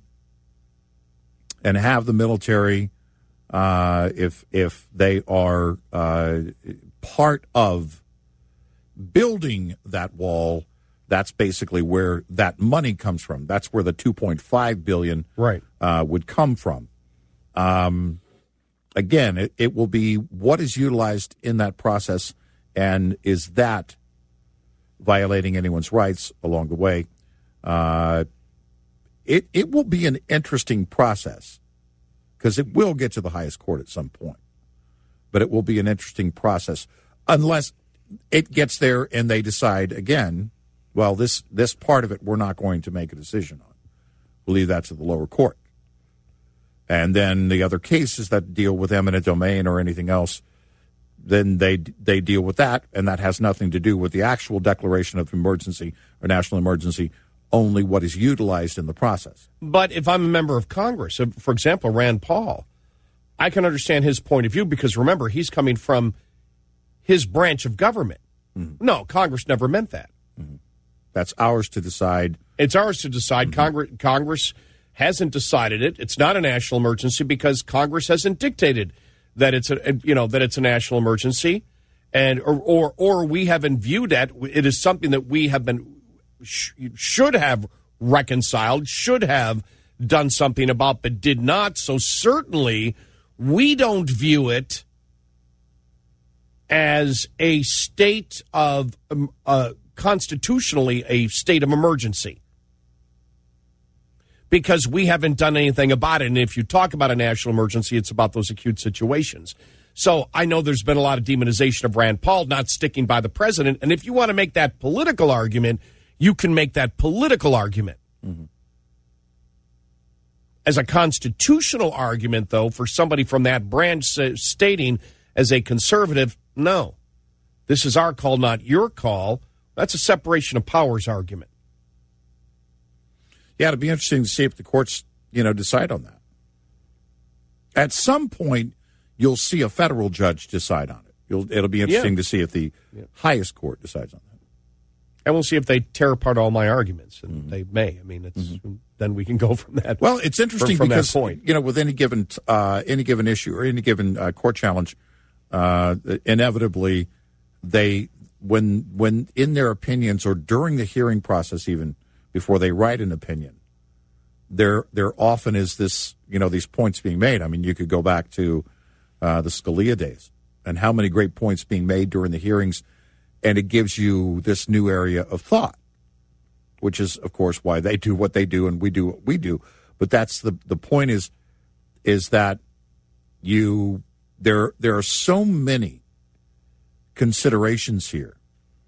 Speaker 3: and have the military, uh, if if they are uh, part of building that wall, that's basically where that money comes from. That's where the two point five billion dollars
Speaker 4: right.
Speaker 3: uh, would come from. Um, again, it, it will be what is utilized in that process, and is that violating anyone's rights along the way. Uh, it it will be an interesting process because it will get to the highest court at some point. But it will be an interesting process unless it gets there and they decide again, well, this, this part of it we're not going to make a decision on. We'll leave that to the lower court. And then the other cases that deal with eminent domain or anything else, then they they deal with that, and that has nothing to do with the actual declaration of emergency or national emergency, only what is utilized in the process.
Speaker 4: But if I'm a member of Congress, for example, Rand Paul, I can understand his point of view because, remember, he's coming from his branch of government. Mm-hmm. No, Congress never meant that.
Speaker 3: Mm-hmm. That's ours to decide.
Speaker 4: It's ours to decide. Mm-hmm. Congress, Congress hasn't decided it. It's not a national emergency because Congress hasn't dictated that it's a you know that it's a national emergency, and or or, or we haven't viewed that it is something that we have been sh- should have reconciled, should have done something about, but did not. So certainly we don't view it as a state of um, uh, constitutionally a state of emergency because we haven't done anything about it. And if you talk about a national emergency, it's about those acute situations. So I know there's been a lot of demonization of Rand Paul not sticking by the president. And if you want to make that political argument, you can make that political argument. Mm-hmm. As a constitutional argument, though, for somebody from that branch stating as a conservative, no, this is our call, not your call. That's a separation of powers argument.
Speaker 3: Yeah, it'd be interesting to see if the courts, you know, decide on that. At some point, you'll see a federal judge decide on it. You'll, it'll be interesting yeah. to see if the yeah. highest court decides on that.
Speaker 4: And we'll see if they tear apart all my arguments, and mm-hmm. they may. I mean, it's, mm-hmm. then we can go from that.
Speaker 3: Well, it's interesting
Speaker 4: from, from
Speaker 3: because
Speaker 4: that point.
Speaker 3: You know, with any given uh, any given issue or any given uh, court challenge, uh, inevitably they when when in their opinions or during the hearing process, even before they write an opinion, there there often is this you know these points being made. I mean, you could go back to uh, the Scalia days and how many great points being made during the hearings. And it gives you this new area of thought, which is, of course, why they do what they do and we do what we do. But that's the the point is, is that you there there are so many considerations here.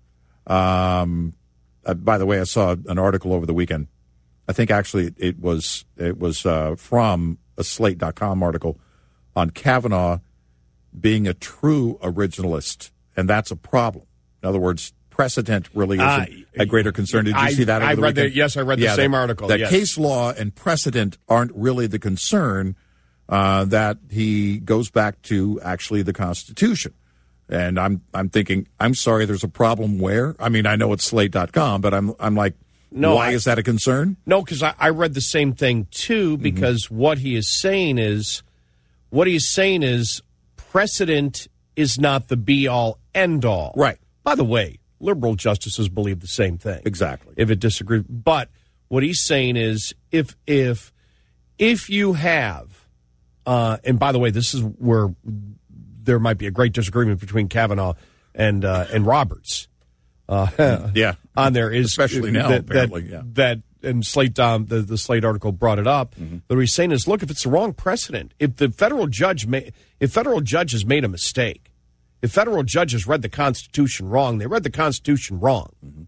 Speaker 3: Um, uh, by the way, I saw an article over the weekend. I think actually it was it was uh, from a Slate dot com article on Kavanaugh being a true originalist, and that's a problem. In other words, precedent really isn't uh, a greater concern. Did you
Speaker 4: I,
Speaker 3: see that? Over
Speaker 4: I
Speaker 3: the
Speaker 4: read
Speaker 3: weekend?
Speaker 4: the, yes, I read the
Speaker 3: yeah,
Speaker 4: same
Speaker 3: that,
Speaker 4: article.
Speaker 3: That
Speaker 4: yes.
Speaker 3: case law and precedent aren't really the concern. Uh, that he goes back to actually the Constitution, and I'm I'm thinking I'm sorry. There's a problem where I mean I know it's Slate dot com, but I'm I'm like no, why I, is that a concern?
Speaker 4: No, because I, I read the same thing too. Because mm-hmm. what he is saying is what he is saying is precedent is not the be all end all.
Speaker 3: Right.
Speaker 4: By the way, liberal justices believe the same thing.
Speaker 3: Exactly.
Speaker 4: If it disagrees. But what he's saying is if if if you have, uh, and by the way, this is where there might be a great disagreement between Kavanaugh and uh, and Roberts. Uh,
Speaker 3: yeah.
Speaker 4: On there is
Speaker 3: especially now
Speaker 4: that,
Speaker 3: apparently.
Speaker 4: That,
Speaker 3: yeah.
Speaker 4: that and Slate um, the the Slate article brought it up. Mm-hmm. But what he's saying is, look, if it's the wrong precedent, if the federal judge may, if federal judges made a mistake. If federal judges read the Constitution wrong, they read the Constitution wrong.
Speaker 3: Mm-hmm.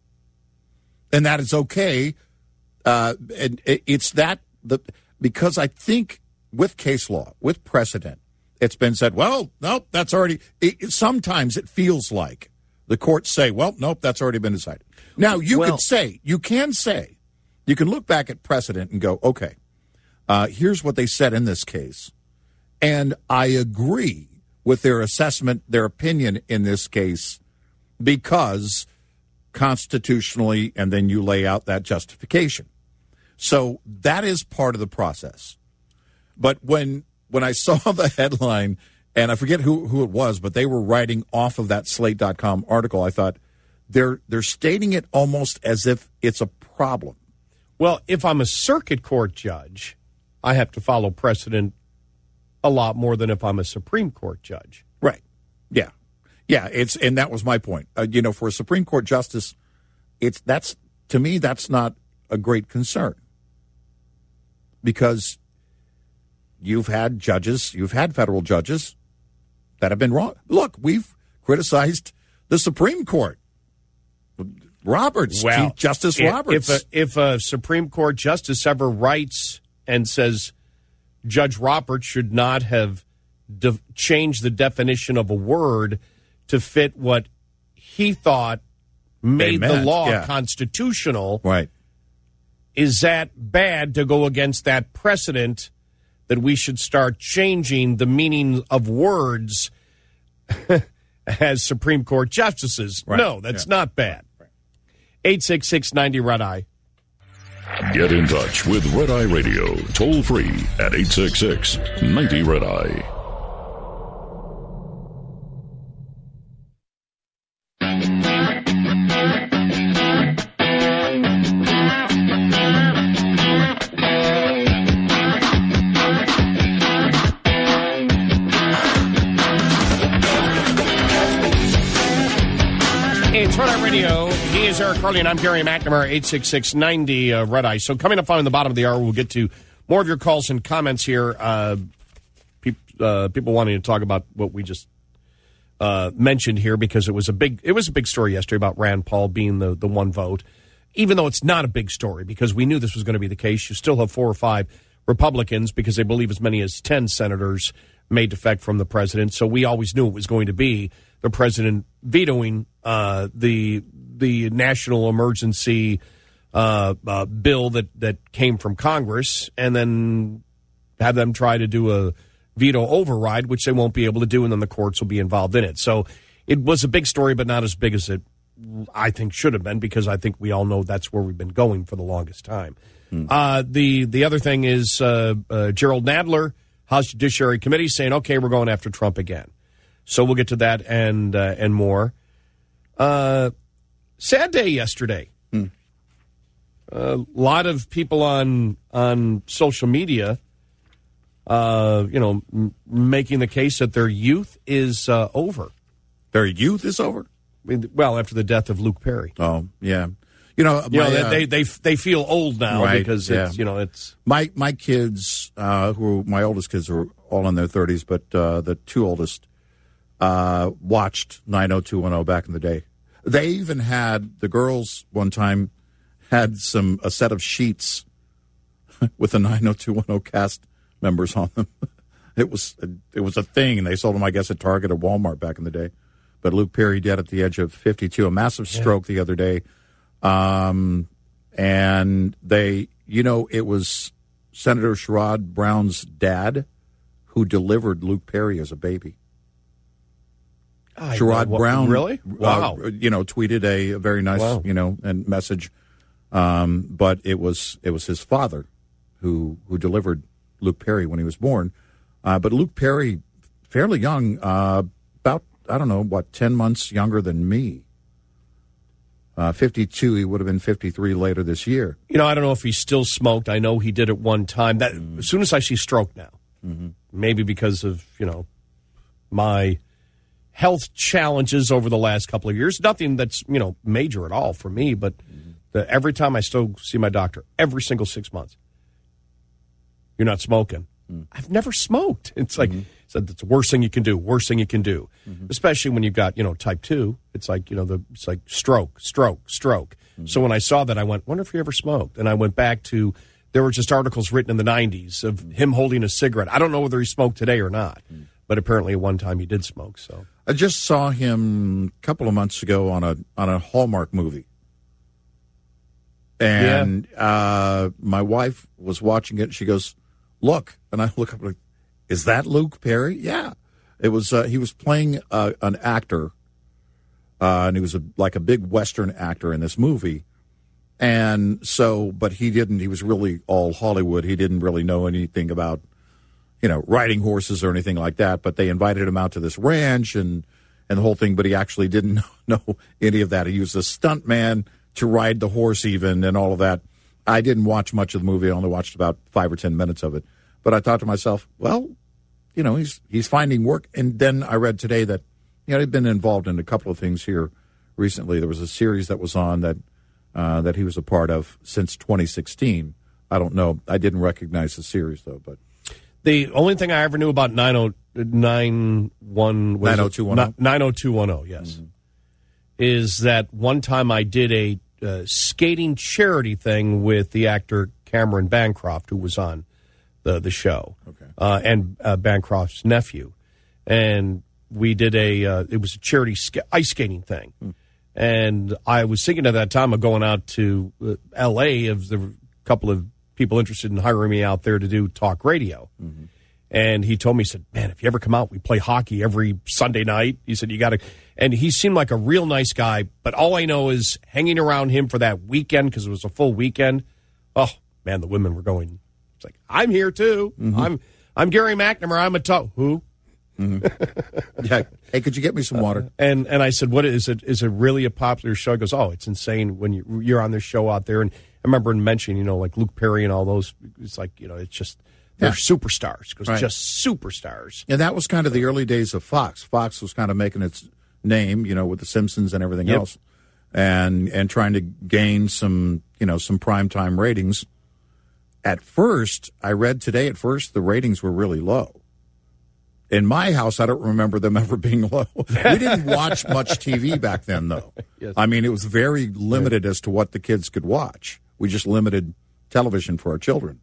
Speaker 3: And that is okay. Uh, and it's that, the because I think with case law, with precedent, it's been said, well, nope, that's already, it, sometimes it feels like the courts say, well, nope, that's already been decided. Now, you
Speaker 4: well,
Speaker 3: can say, you can say, you can look back at precedent and go, okay, uh, here's what they said in this case. And I agree with their assessment, their opinion in this case, because constitutionally, and then you lay out that justification. So that is part of the process. But when when I saw the headline, and I forget who, who it was, but they were writing off of that Slate dot com article, I thought they're they're stating it almost as if it's a problem.
Speaker 4: Well, if I'm a circuit court judge, I have to follow precedent a lot more than if I'm a Supreme Court judge.
Speaker 3: Right. Yeah. Yeah. It's and that was my point. Uh, you know, for a Supreme Court justice, it's that's to me that's not a great concern because you've had judges, you've had federal judges that have been wrong. Look, we've criticized the Supreme Court. Roberts,
Speaker 4: well,
Speaker 3: Chief Justice
Speaker 4: if,
Speaker 3: Roberts.
Speaker 4: If a, if a Supreme Court justice ever writes and says Judge Roberts should not have de- changed the definition of a word to fit what he thought made
Speaker 3: meant,
Speaker 4: the law
Speaker 3: yeah.
Speaker 4: constitutional.
Speaker 3: Right.
Speaker 4: Is that bad to go against that precedent that we should start changing the meaning of words as Supreme Court justices? Right. No, that's yeah. not bad. eight six six ninety Red Eye.
Speaker 2: Get in touch with Red Eye Radio, toll free at eight six six ninety Red Eye.
Speaker 4: Hey, it's Red Eye Radio. He is Eric Carly, and I'm Gary McNamara, eight six six, ninety, uh, Red Eye. So coming up on the bottom of the hour, we'll get to more of your calls and comments here. Uh, pe- uh, people wanting to talk about what we just uh, mentioned here, because it was a big it was a big story yesterday about Rand Paul being the, the one vote, even though it's not a big story, because we knew this was going to be the case. You still have four or five Republicans, because they believe as many as ten senators made defect from the president. So we always knew it was going to be the president vetoing uh, the the national emergency uh, uh, bill that, that came from Congress, and then have them try to do a veto override, which they won't be able to do, and then the courts will be involved in it. So it was a big story, but not as big as it, I think, should have been, because I think we all know that's where we've been going for the longest time. Hmm. Uh, the, the other thing is uh, uh, Gerald Nadler, House Judiciary Committee, saying, okay, we're going after Trump again. So we'll get to that and uh, and more. Uh, sad day yesterday. A hmm. uh, lot of people on on social media, uh, you know, m- making the case that their youth is uh, over.
Speaker 3: Their youth is over?
Speaker 4: I mean, well, after the death of Luke Perry.
Speaker 3: Oh, yeah. You know,
Speaker 4: you
Speaker 3: my,
Speaker 4: know
Speaker 3: uh,
Speaker 4: they, they they feel old now,
Speaker 3: right,
Speaker 4: because
Speaker 3: yeah.
Speaker 4: it's, you know, it's
Speaker 3: my my kids, uh, who my oldest kids are all in their thirties, but uh, the two oldest uh, watched nine oh two one oh back in the day. They even had, the girls one time had some a set of sheets with the nine oh two one oh cast members on them. It was it was a thing, and they sold them, I guess, at Target or Walmart back in the day. But Luke Perry died at the age of fifty-two, a massive stroke yeah. the other day. Um, and they, you know, it was Senator Sherrod Brown's dad who delivered Luke Perry as a baby.
Speaker 4: I
Speaker 3: Sherrod
Speaker 4: know,
Speaker 3: Brown,
Speaker 4: really? Wow.
Speaker 3: Uh, you know, tweeted a, a very nice,
Speaker 4: wow.
Speaker 3: you know, and message. Um, but it was it was his father who who delivered Luke Perry when he was born. Uh, but Luke Perry, fairly young, uh, about I don't know what, ten months younger than me. Uh, fifty-two, he would have been fifty-three later this year.
Speaker 4: You know, I don't know if he still smoked. I know he did at one time. That mm-hmm. As soon as I see stroke now, mm-hmm. maybe because of, you know, my health challenges over the last couple of years. Nothing that's, you know, major at all for me, but mm-hmm. the, every time I still see my doctor, every single six months, you're not smoking. Mm-hmm. I've never smoked. It's like, mm-hmm. so that's the worst thing you can do, worst thing you can do, mm-hmm. especially when you've got, you know, type two. It's like, you know, the it's like stroke, stroke, stroke. Mm-hmm. So when I saw that, I went, wonder if he ever smoked. And I went back to, there were just articles written in the nineties of mm-hmm. him holding a cigarette. I don't know whether he smoked today or not, mm-hmm. but apparently at one time he did smoke. So
Speaker 3: I just saw him a couple of months ago on a on a Hallmark movie. And yeah. uh, my wife was watching it. She goes, look. And I look up like, is that Luke Perry? Yeah. It was. Uh, he was playing uh, an actor, uh, and he was a, like a big Western actor in this movie. And so, but he didn't, he was really all Hollywood. He didn't really know anything about, you know, riding horses or anything like that. But they invited him out to this ranch and, and the whole thing, but he actually didn't know, know any of that. He used a stunt man to ride the horse even and all of that. I didn't watch much of the movie. I only watched about five or ten minutes of it. But I thought to myself, well, you know, he's he's finding work. And then I read today that, you know, he'd been involved in a couple of things here recently. There was a series that was on that uh, that he was a part of since twenty sixteen. I don't know. I didn't recognize the series, though. But
Speaker 4: the only thing I ever knew about nine oh nine one
Speaker 3: nine oh two one oh
Speaker 4: nine oh two one oh, yes, mm-hmm. is that one time I did a uh, skating charity thing with the actor Cameron Bancroft, who was on the the show, okay. uh, and uh, Bancroft's nephew, and we did a uh, it was a charity ska- ice skating thing, hmm. and I was thinking at that time of going out to uh, L A of the couple of people interested in hiring me out there to do talk radio, mm-hmm. and he told me, he said, "Man, if you ever come out, we play hockey every Sunday night." He said, "You got to," and he seemed like a real nice guy, but all I know is hanging around him for that weekend because it was a full weekend. Oh man, the women were going. It's like, I'm here too. Mm-hmm. I'm I'm Gary McNamara. I'm a top who.
Speaker 3: Mm-hmm. Yeah. Hey, could you get me some water?
Speaker 4: Uh, and and I said, what is it? Is it really a popular show? He goes, oh, it's insane when you you're on this show out there. And I remember mentioning, you know, like Luke Perry and all those. It's like, you know, it's just they're yeah. superstars. Because right. just superstars.
Speaker 3: And that was kind of the early days of Fox. Fox was kind of making its name, you know, with the Simpsons and everything
Speaker 4: yep.
Speaker 3: else. and and trying to gain some, you know, some primetime ratings. At first, I read today, at first, the ratings were really low. In my house, I don't remember them ever being low. We didn't watch much T V back then, though. Yes. I mean, it was very limited as to what the kids could watch. We just limited television for our children.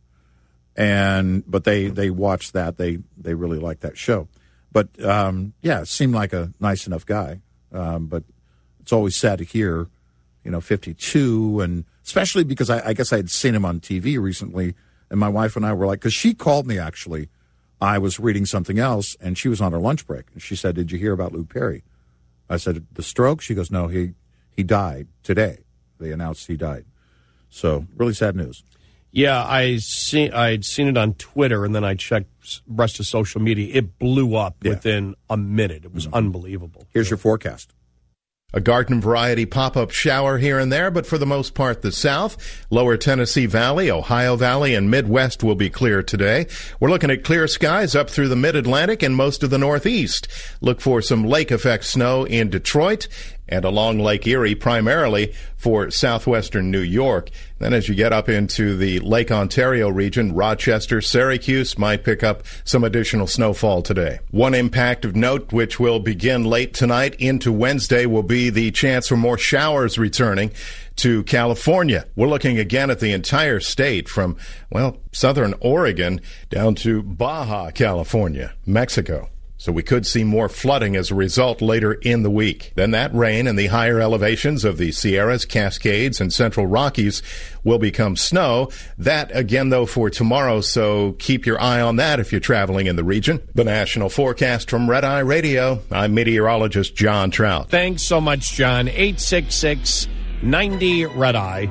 Speaker 3: And but they, they watched that. They they really liked that show. But, um, yeah, it seemed like a nice enough guy. Um, but it's always sad to hear, you know, fifty-two, and especially because I, I guess I had seen him on T V recently, and my wife and I were like, because she called me, actually. I was reading something else, and she was on her lunch break, and she said, "Did you hear about Luke Perry?" I said, "The stroke?" She goes, "No, he, he died today. They announced he died." So, really sad news.
Speaker 4: Yeah, I see, I'd seen it on Twitter, and then I checked the rest of social media. It blew up yeah. within a minute. It was mm-hmm. unbelievable.
Speaker 3: Here's your forecast.
Speaker 5: A garden variety pop-up shower here and there, but for the most part, the South, Lower Tennessee Valley, Ohio Valley, and Midwest will be clear today. We're looking at clear skies up through the Mid-Atlantic and most of the Northeast. Look for some lake effect snow in Detroit and along Lake Erie, primarily for southwestern New York. Then as you get up into the Lake Ontario region, Rochester, Syracuse might pick up some additional snowfall today. One impact of note, which will begin late tonight into Wednesday, will be the chance for more showers returning to California. We're looking again at the entire state from, well, southern Oregon down to Baja, California, Mexico. So we could see more flooding as a result later in the week. Then that rain and the higher elevations of the Sierras, Cascades, and Central Rockies will become snow. That again, though, for tomorrow, so keep your eye on that if you're traveling in the region. The National Forecast from Red Eye Radio. I'm meteorologist John Trout.
Speaker 4: Thanks so much, John. eight six six, nine zero, Red Eye.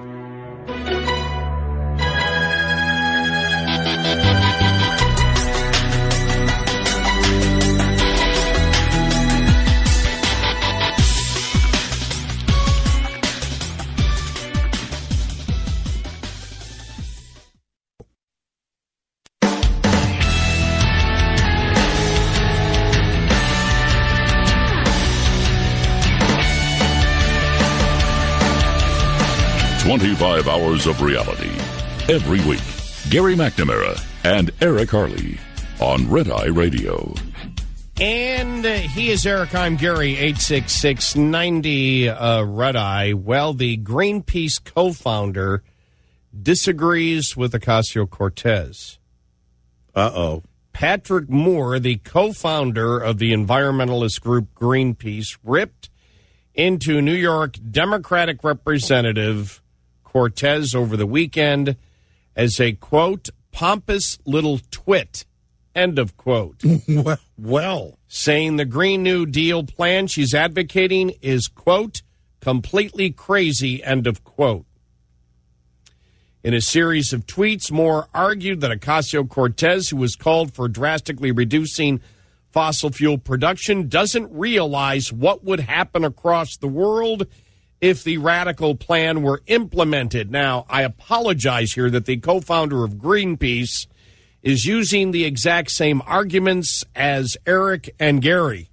Speaker 2: twenty-five hours of reality every week. Gary McNamara and Eric Harley on Red Eye Radio.
Speaker 4: And uh, he is Eric. I'm Gary. eight six six, nine zero, uh, Red Eye. Well, the Greenpeace co-founder disagrees with Ocasio-Cortez.
Speaker 3: Uh-oh.
Speaker 4: Patrick Moore, the co-founder of the environmentalist group Greenpeace, ripped into New York Democratic Representative Cortez over the weekend as a, quote, pompous little twit, end of quote.
Speaker 3: well, well.
Speaker 4: Saying the Green New Deal plan she's advocating is, quote, completely crazy, end of quote. In a series of tweets, Moore argued that Ocasio-Cortez, who was called for drastically reducing fossil fuel production, doesn't realize what would happen across the world if the radical plan were implemented. Now, I apologize here that the co-founder of Greenpeace is using the exact same arguments as Eric and Gary.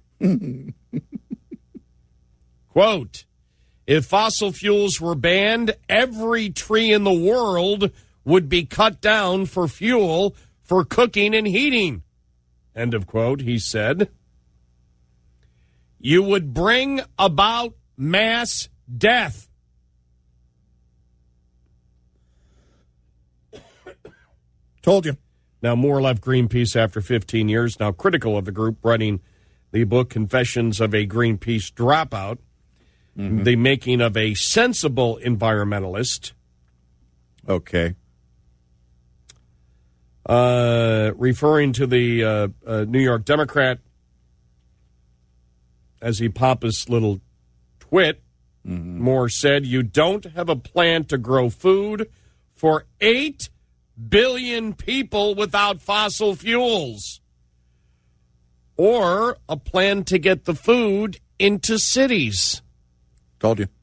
Speaker 4: Quote, if fossil fuels were banned, every tree in the world would be cut down for fuel for cooking and heating. End of quote, he said. You would bring about mass death.
Speaker 3: Told you.
Speaker 4: Now, Moore left Greenpeace after fifteen years, now critical of the group, writing the book Confessions of a Greenpeace Dropout, mm-hmm. the making of a sensible environmentalist.
Speaker 3: Okay.
Speaker 4: Uh, referring to the uh, uh, New York Democrat as a pompous little twit, mm-hmm. Moore said, you don't have a plan to grow food for eight billion people without fossil fuels, or a plan to get the food into cities.
Speaker 3: Told you.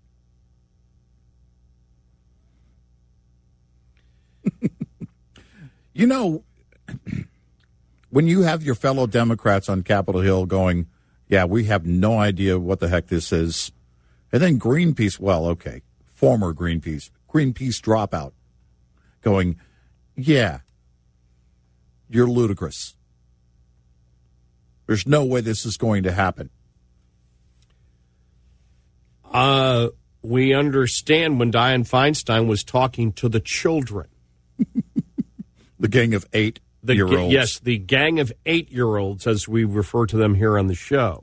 Speaker 3: You know, when you have your fellow Democrats on Capitol Hill going, yeah, we have no idea what the heck this is, And then Greenpeace, well, okay, former Greenpeace, Greenpeace dropout, going, yeah, you're ludicrous. There's no way this is going to happen.
Speaker 4: Uh, we understand when Dianne Feinstein was talking to the children.
Speaker 3: The gang of eight-year-olds.
Speaker 4: Yes, the gang of eight-year-olds, as we refer to them here on the show.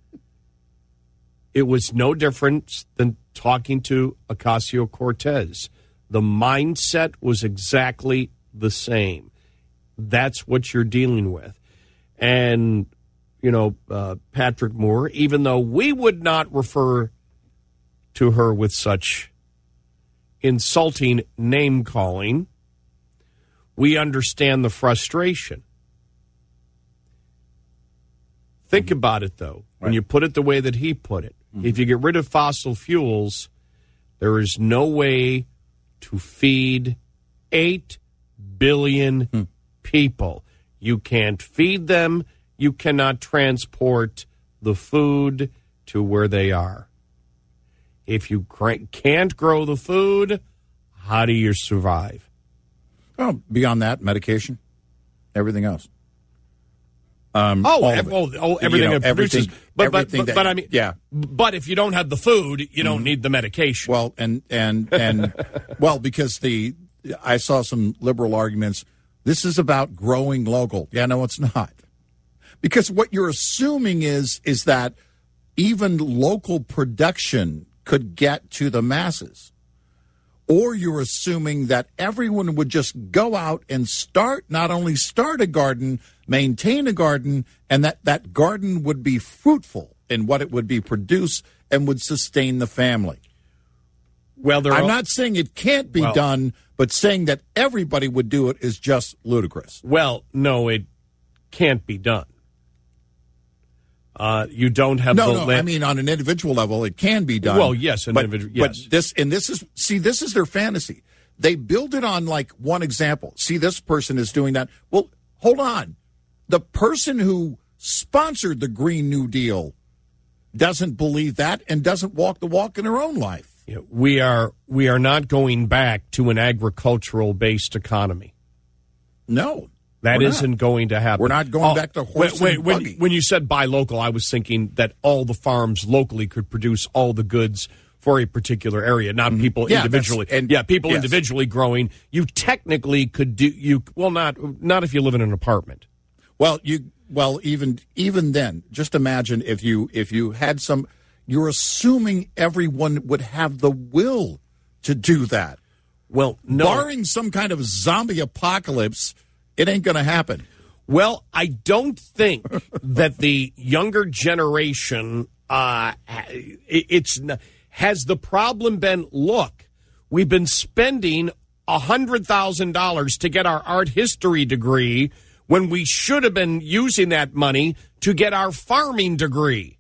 Speaker 4: It was no different than talking to Ocasio-Cortez. The mindset was exactly the same. That's what you're dealing with. And, you know, uh, Patrick Moore, even though we would not refer to her with such insulting name-calling, we understand the frustration. Think about it, though. When
Speaker 3: Right.
Speaker 4: you put it the way that he put it, mm-hmm. if you get rid of fossil fuels, there is no way to feed eight billion mm. people. You can't feed them. You cannot transport the food to where they are. If you cr- can't grow the food, how do you survive?
Speaker 3: Oh, beyond that, medication, everything else. Um,
Speaker 4: oh,
Speaker 3: all
Speaker 4: ev-
Speaker 3: of it.
Speaker 4: oh, oh, everything
Speaker 3: You know,
Speaker 4: it produces.
Speaker 3: everything-
Speaker 4: but, but,
Speaker 3: everything
Speaker 4: but,
Speaker 3: that-
Speaker 4: but I mean,
Speaker 3: yeah.
Speaker 4: But if you don't have the food, you don't
Speaker 3: Mhm.
Speaker 4: need the medication.
Speaker 3: Well, and and and well, because the I saw some liberal arguments. This is about growing local. Yeah, no, it's not. Because what you're assuming is is that even local production could get to the masses. Or you're assuming that everyone would just go out and start, not only start a garden, maintain a garden, and that that garden would be fruitful in what it would be produce and would sustain the family.
Speaker 4: Well, there
Speaker 3: I'm
Speaker 4: are,
Speaker 3: not saying it can't be
Speaker 4: well,
Speaker 3: done, but saying that everybody would do it is just ludicrous.
Speaker 4: Well, no, it can't be done. Uh, you don't have
Speaker 3: no,
Speaker 4: the
Speaker 3: no.
Speaker 4: land-
Speaker 3: I mean, on an individual level, it can be done.
Speaker 4: Well, yes, an
Speaker 3: but,
Speaker 4: individual.
Speaker 3: But
Speaker 4: Yes,
Speaker 3: this and this is see, this is their fantasy. They build it on like one example. See, this person is doing that. Well, hold on. The person who sponsored the Green New Deal doesn't believe that and doesn't walk the walk in their own life.
Speaker 4: Yeah, we are we are not going back to an agricultural based economy.
Speaker 3: No.
Speaker 4: That
Speaker 3: We're
Speaker 4: isn't
Speaker 3: not.
Speaker 4: going to happen.
Speaker 3: We're not going back to horse
Speaker 4: wait,
Speaker 3: and
Speaker 4: wait,
Speaker 3: buggy.
Speaker 4: When, when you said buy local, I was thinking that all the farms locally could produce all the goods for a particular area, not people
Speaker 3: Yeah,
Speaker 4: individually.
Speaker 3: that's- and-
Speaker 4: yeah, people
Speaker 3: yes.
Speaker 4: individually growing. You technically could do you well not not if you live in an apartment.
Speaker 3: Well, you well even even then, just imagine if you if you had some. You're assuming everyone would have the will to do that.
Speaker 4: Well, no.
Speaker 3: Barring some kind of zombie apocalypse, it ain't going to happen.
Speaker 4: Well, I don't think that the younger generation uh, it, it's has the problem been. Look, we've been spending a hundred thousand dollars to get our art history degree when we should have been using that money to get our farming degree.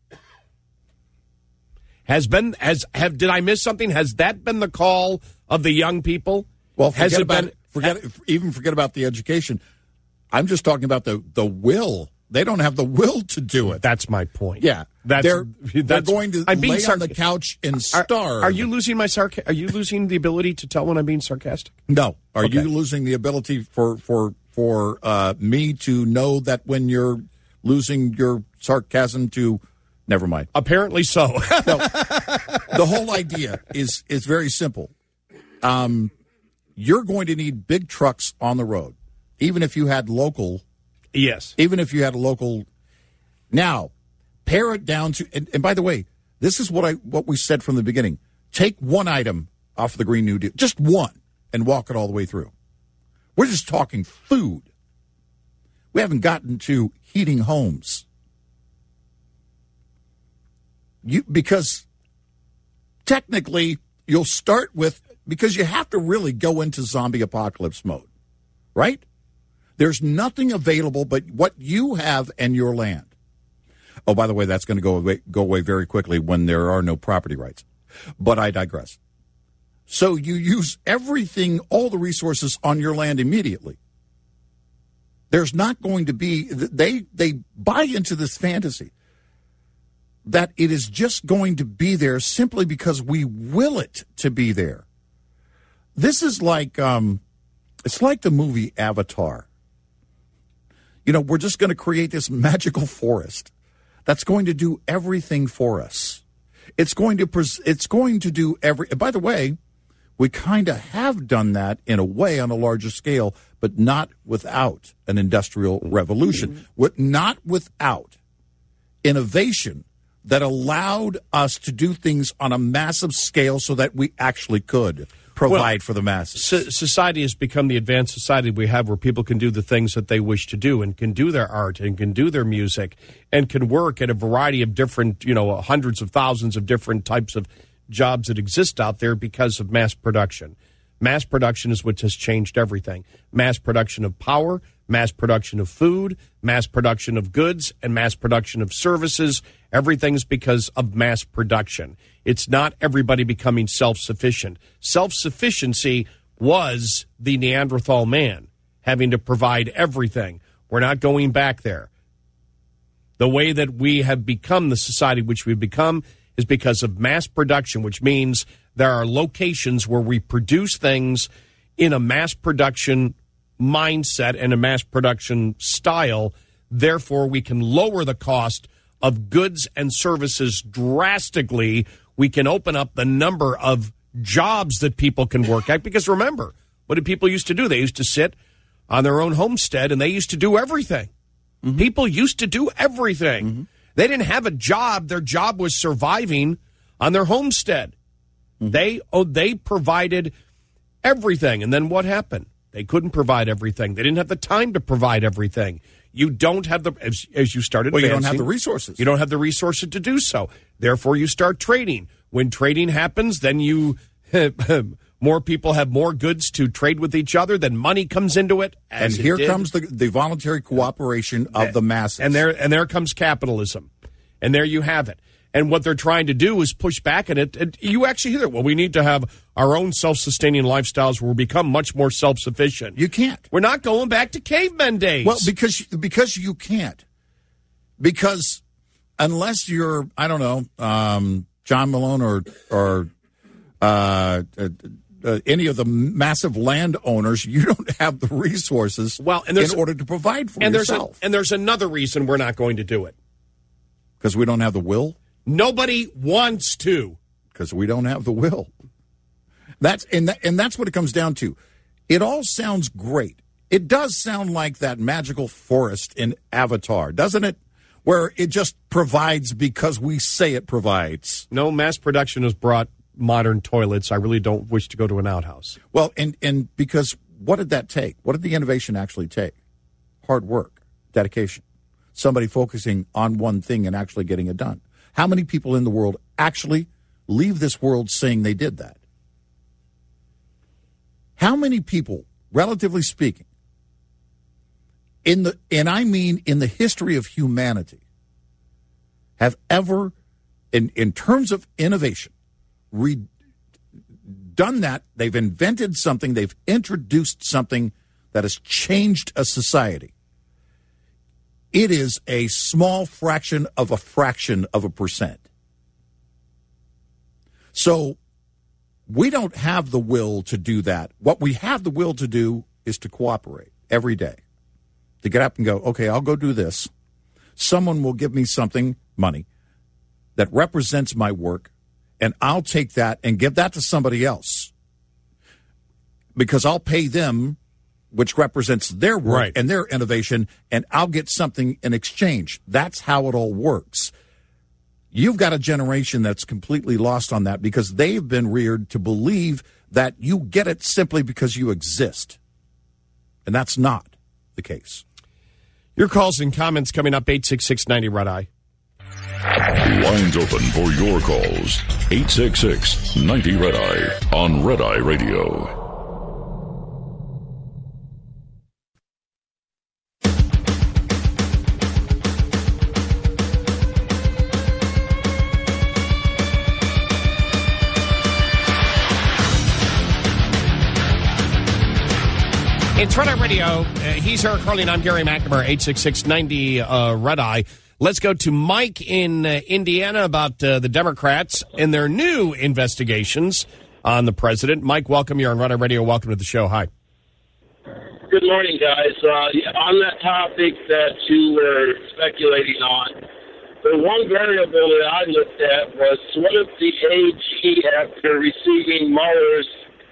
Speaker 4: Has been has have did I miss something? Has that been the call of the young people?
Speaker 3: Well, forget
Speaker 4: has it
Speaker 3: about
Speaker 4: been
Speaker 3: forget even forget about the education. I'm just talking about the the will. They don't have the will to do it.
Speaker 4: That's my point.
Speaker 3: Yeah,
Speaker 4: that's
Speaker 3: they're,
Speaker 4: that's
Speaker 3: they're going to
Speaker 4: I'm being
Speaker 3: lay
Speaker 4: sarc-
Speaker 3: on the couch and
Speaker 4: Are,
Speaker 3: starve.
Speaker 4: are you losing my sarca- Are you losing the ability to tell when I'm being sarcastic?
Speaker 3: No. Are
Speaker 4: Okay.
Speaker 3: you losing the ability for for for uh, me to know that when you're losing your sarcasm to? Never mind.
Speaker 4: Apparently so.
Speaker 3: No, the whole idea is is very simple. Um, you're going to need big trucks on the road, even if you had local.
Speaker 4: Yes.
Speaker 3: Even if you had a local. Now, pare it down to. And, and by the way, this is what I what we said from the beginning. Take one item off of the Green New Deal, just one, and walk it all the way through. We're just talking food. We haven't gotten to heating homes. You, because technically you'll start with, because you have to really go into zombie apocalypse mode, right? There's nothing available but what you have and your land. Oh, by the way, that's going to go away, go away very quickly when there are no property rights. But I digress. So you use everything, all the resources on your land immediately. There's not going to be, they, they buy into this fantasy. that it is just going to be there simply because we will it to be there. This is like, um, it's like the movie Avatar. You know, we're just going to create this magical forest that's going to do everything for us. It's going to, pres- it's going to do every, by the way, we kind of have done that in a way on a larger scale, but not without an industrial revolution, mm-hmm. with, not without innovation that allowed us to do things on a massive scale so that we actually could provide well, for the masses.
Speaker 4: So society has become the advanced society we have where people can do the things that they wish to do and can do their art and can do their music and can work at a variety of different, you know, hundreds of thousands of different types of jobs that exist out there because of mass production. Mass production is what has changed everything. Mass production of power, mass production of food, mass production of goods, and mass production of services. Everything's because of mass production. It's not everybody becoming self-sufficient. Self-sufficiency was the Neanderthal man, having to provide everything. We're not going back there. The way that we have become the society which we've become is because of mass production, which means there are locations where we produce things in a mass production mindset and a mass production style. Therefore, we can lower the cost of goods and services drastically. We can open up the number of jobs that people can work at. Because remember, what did people used to do? They used to sit on their own homestead and they used to do everything. Mm-hmm. People used to do everything. Mm-hmm. They didn't have a job. Their job was surviving on their homestead. Mm-hmm. They oh, they provided everything. And then what happened? They couldn't provide everything. They didn't have the time to provide everything. You don't have the, as, as you started
Speaker 3: well,
Speaker 4: advancing,
Speaker 3: you don't have the resources.
Speaker 4: You don't have the resources to do so. Therefore, you start trading. When trading happens, then you, more people have more goods to trade with each other, then money comes into it. As
Speaker 3: and here
Speaker 4: it
Speaker 3: comes the, the voluntary cooperation of
Speaker 4: and,
Speaker 3: the masses.
Speaker 4: And there, and there comes capitalism. And there you have it. And what they're trying to do is push back at it. And you actually hear that. Well, we need to have our own self-sustaining lifestyles where we become much more self-sufficient.
Speaker 3: You can't.
Speaker 4: We're not going back to cavemen days.
Speaker 3: Well, because because you can't. Because unless you're, I don't know, um, John Malone or or uh, uh, uh, any of the massive landowners, you don't have the resources
Speaker 4: well, and in
Speaker 3: order to provide for
Speaker 4: and
Speaker 3: yourself.
Speaker 4: There's a, and there's another reason we're not going to do it.
Speaker 3: Because we don't have the will?
Speaker 4: Nobody wants to.
Speaker 3: Because we don't have the will. That's and, that, and that's what it comes down to. It all sounds great. It does sound like that magical forest in Avatar, doesn't it? Where it just provides because we say it provides.
Speaker 4: No, mass production has brought modern toilets. I really don't wish to go to an outhouse.
Speaker 3: Well, and, and because what did that take? What did the innovation actually take? Hard work, dedication, somebody focusing on one thing and actually getting it done. How many people in the world actually leave this world saying they did that? How many people, relatively speaking, in the and I mean in the history of humanity, have ever, in, in terms of innovation, re, done that? They've invented something, they've introduced something that has changed a society. It is a small fraction of a fraction of a percent. So we don't have the will to do that. What we have the will to do is to cooperate every day. To get up and go, okay, I'll go do this. Someone will give me something, money, that represents my work, and I'll take that and give that to somebody else. Because I'll pay them, which represents their work
Speaker 4: right.
Speaker 3: and their innovation, and I'll get something in exchange. That's how it all works. You've got a generation that's completely lost on that because they've been reared to believe that you get it simply because you exist. And that's not the case.
Speaker 4: Your calls and comments coming up, eight six six ninety Red Eye.
Speaker 2: Lines open for your calls, eight six six ninety Red Eye on Red Eye Radio.
Speaker 4: It's Red Eye Radio. Uh, he's Eric Harley, and I'm Gary McNamara, eight six six ninety uh, Red Eye. Let's go to Mike in uh, Indiana about uh, the Democrats and their new investigations on the president. Mike, welcome. You're on Run Radio. Welcome to the show. Hi.
Speaker 9: Good morning, guys. Uh, on that topic that you were speculating on, the one variable that I looked at was what if the A G, after receiving Mueller's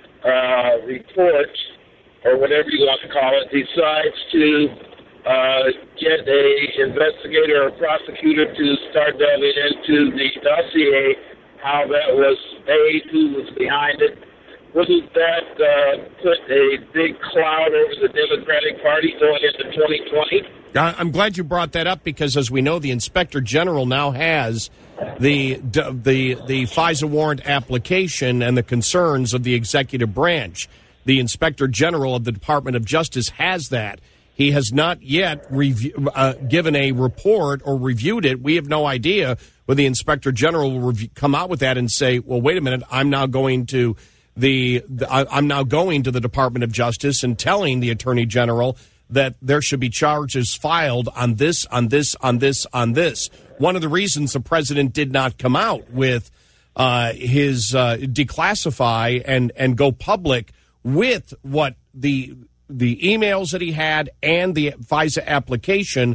Speaker 9: uh, report, or whatever you want to call it, decides to uh, get a investigator or prosecutor to start delving into the dossier, how that was made, who was behind it. Wouldn't that uh, put a big cloud over the Democratic Party going into twenty twenty?
Speaker 4: I'm glad you brought that up because, as we know, the Inspector General now has the the the FISA warrant application and the concerns of the executive branch. The Inspector General of the Department of Justice has that. He has not yet review, uh, given a report or reviewed it. We have no idea whether the Inspector General will review, come out with that and say, well, wait a minute, I'm now going to the, the I, I'm now going to the Department of Justice and telling the Attorney General that there should be charges filed on this, on this, on this, on this. One of the reasons the president did not come out with uh, his uh, declassify and, and go public with what the the emails that he had and the FISA application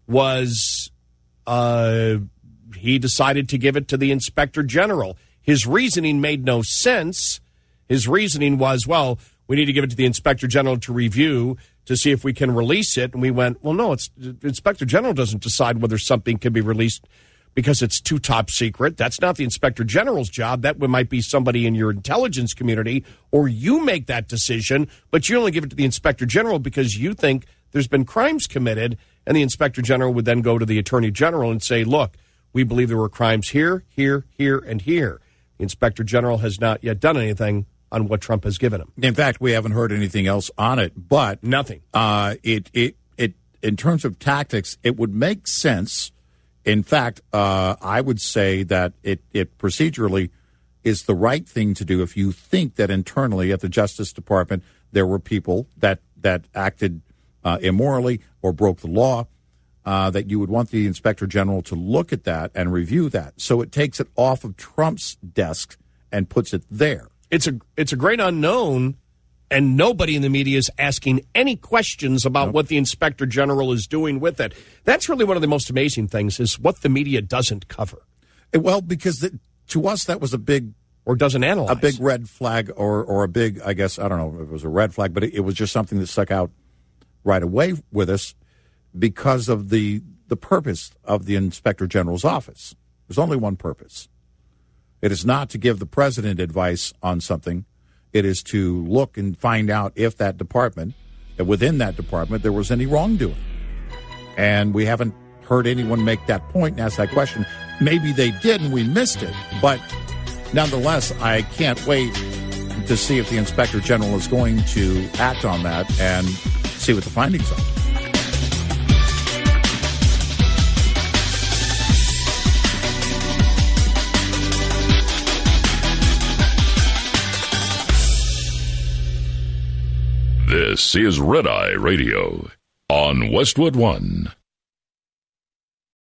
Speaker 4: was, uh, he decided to give it to the Inspector General. His reasoning made no sense. His reasoning was, well, we need to give it to the Inspector General to review to see if we can release it. And we went, well, no, it's the Inspector General doesn't decide whether something can be released because it's too top secret. That's not the Inspector General's job. That might be somebody in your intelligence community, or you make that decision, but you only give it to the Inspector General because you think there's been crimes committed, and the Inspector General would then go to the Attorney General and say, look, we believe there were crimes here, here, here, and here. The Inspector General has not yet done anything on what Trump has given him.
Speaker 3: In fact, we haven't heard anything else on it, but
Speaker 4: nothing.
Speaker 3: Uh, it, it, it, in terms of tactics, it would make sense. In fact, uh, I would say that it, it procedurally is the right thing to do if you think that internally at the Justice Department there were people that, that acted uh, immorally or broke the law, uh, that you would want the Inspector General to look at that and review that. So it takes it off of Trump's desk and puts it there.
Speaker 4: It's a it's a great unknown, and nobody in the media is asking any questions about nope. what the Inspector General is doing with it. That's really one of the most amazing things, is what the media doesn't cover.
Speaker 3: Well, because the, to us that was a big...
Speaker 4: Or doesn't analyze.
Speaker 3: A big red flag, or, or a big, I guess, I don't know if it was a red flag, but it, it was just something that stuck out right away with us because of the the purpose of the Inspector General's office. There's only one purpose. It is not to give the president advice on something. It is to look and find out if that department, within that department, there was any wrongdoing. And we haven't heard anyone make that point and ask that question. Maybe they did and we missed it. But nonetheless, I can't wait to see if the Inspector General is going to act on that and see what the findings are.
Speaker 2: This is Red Eye Radio on Westwood One.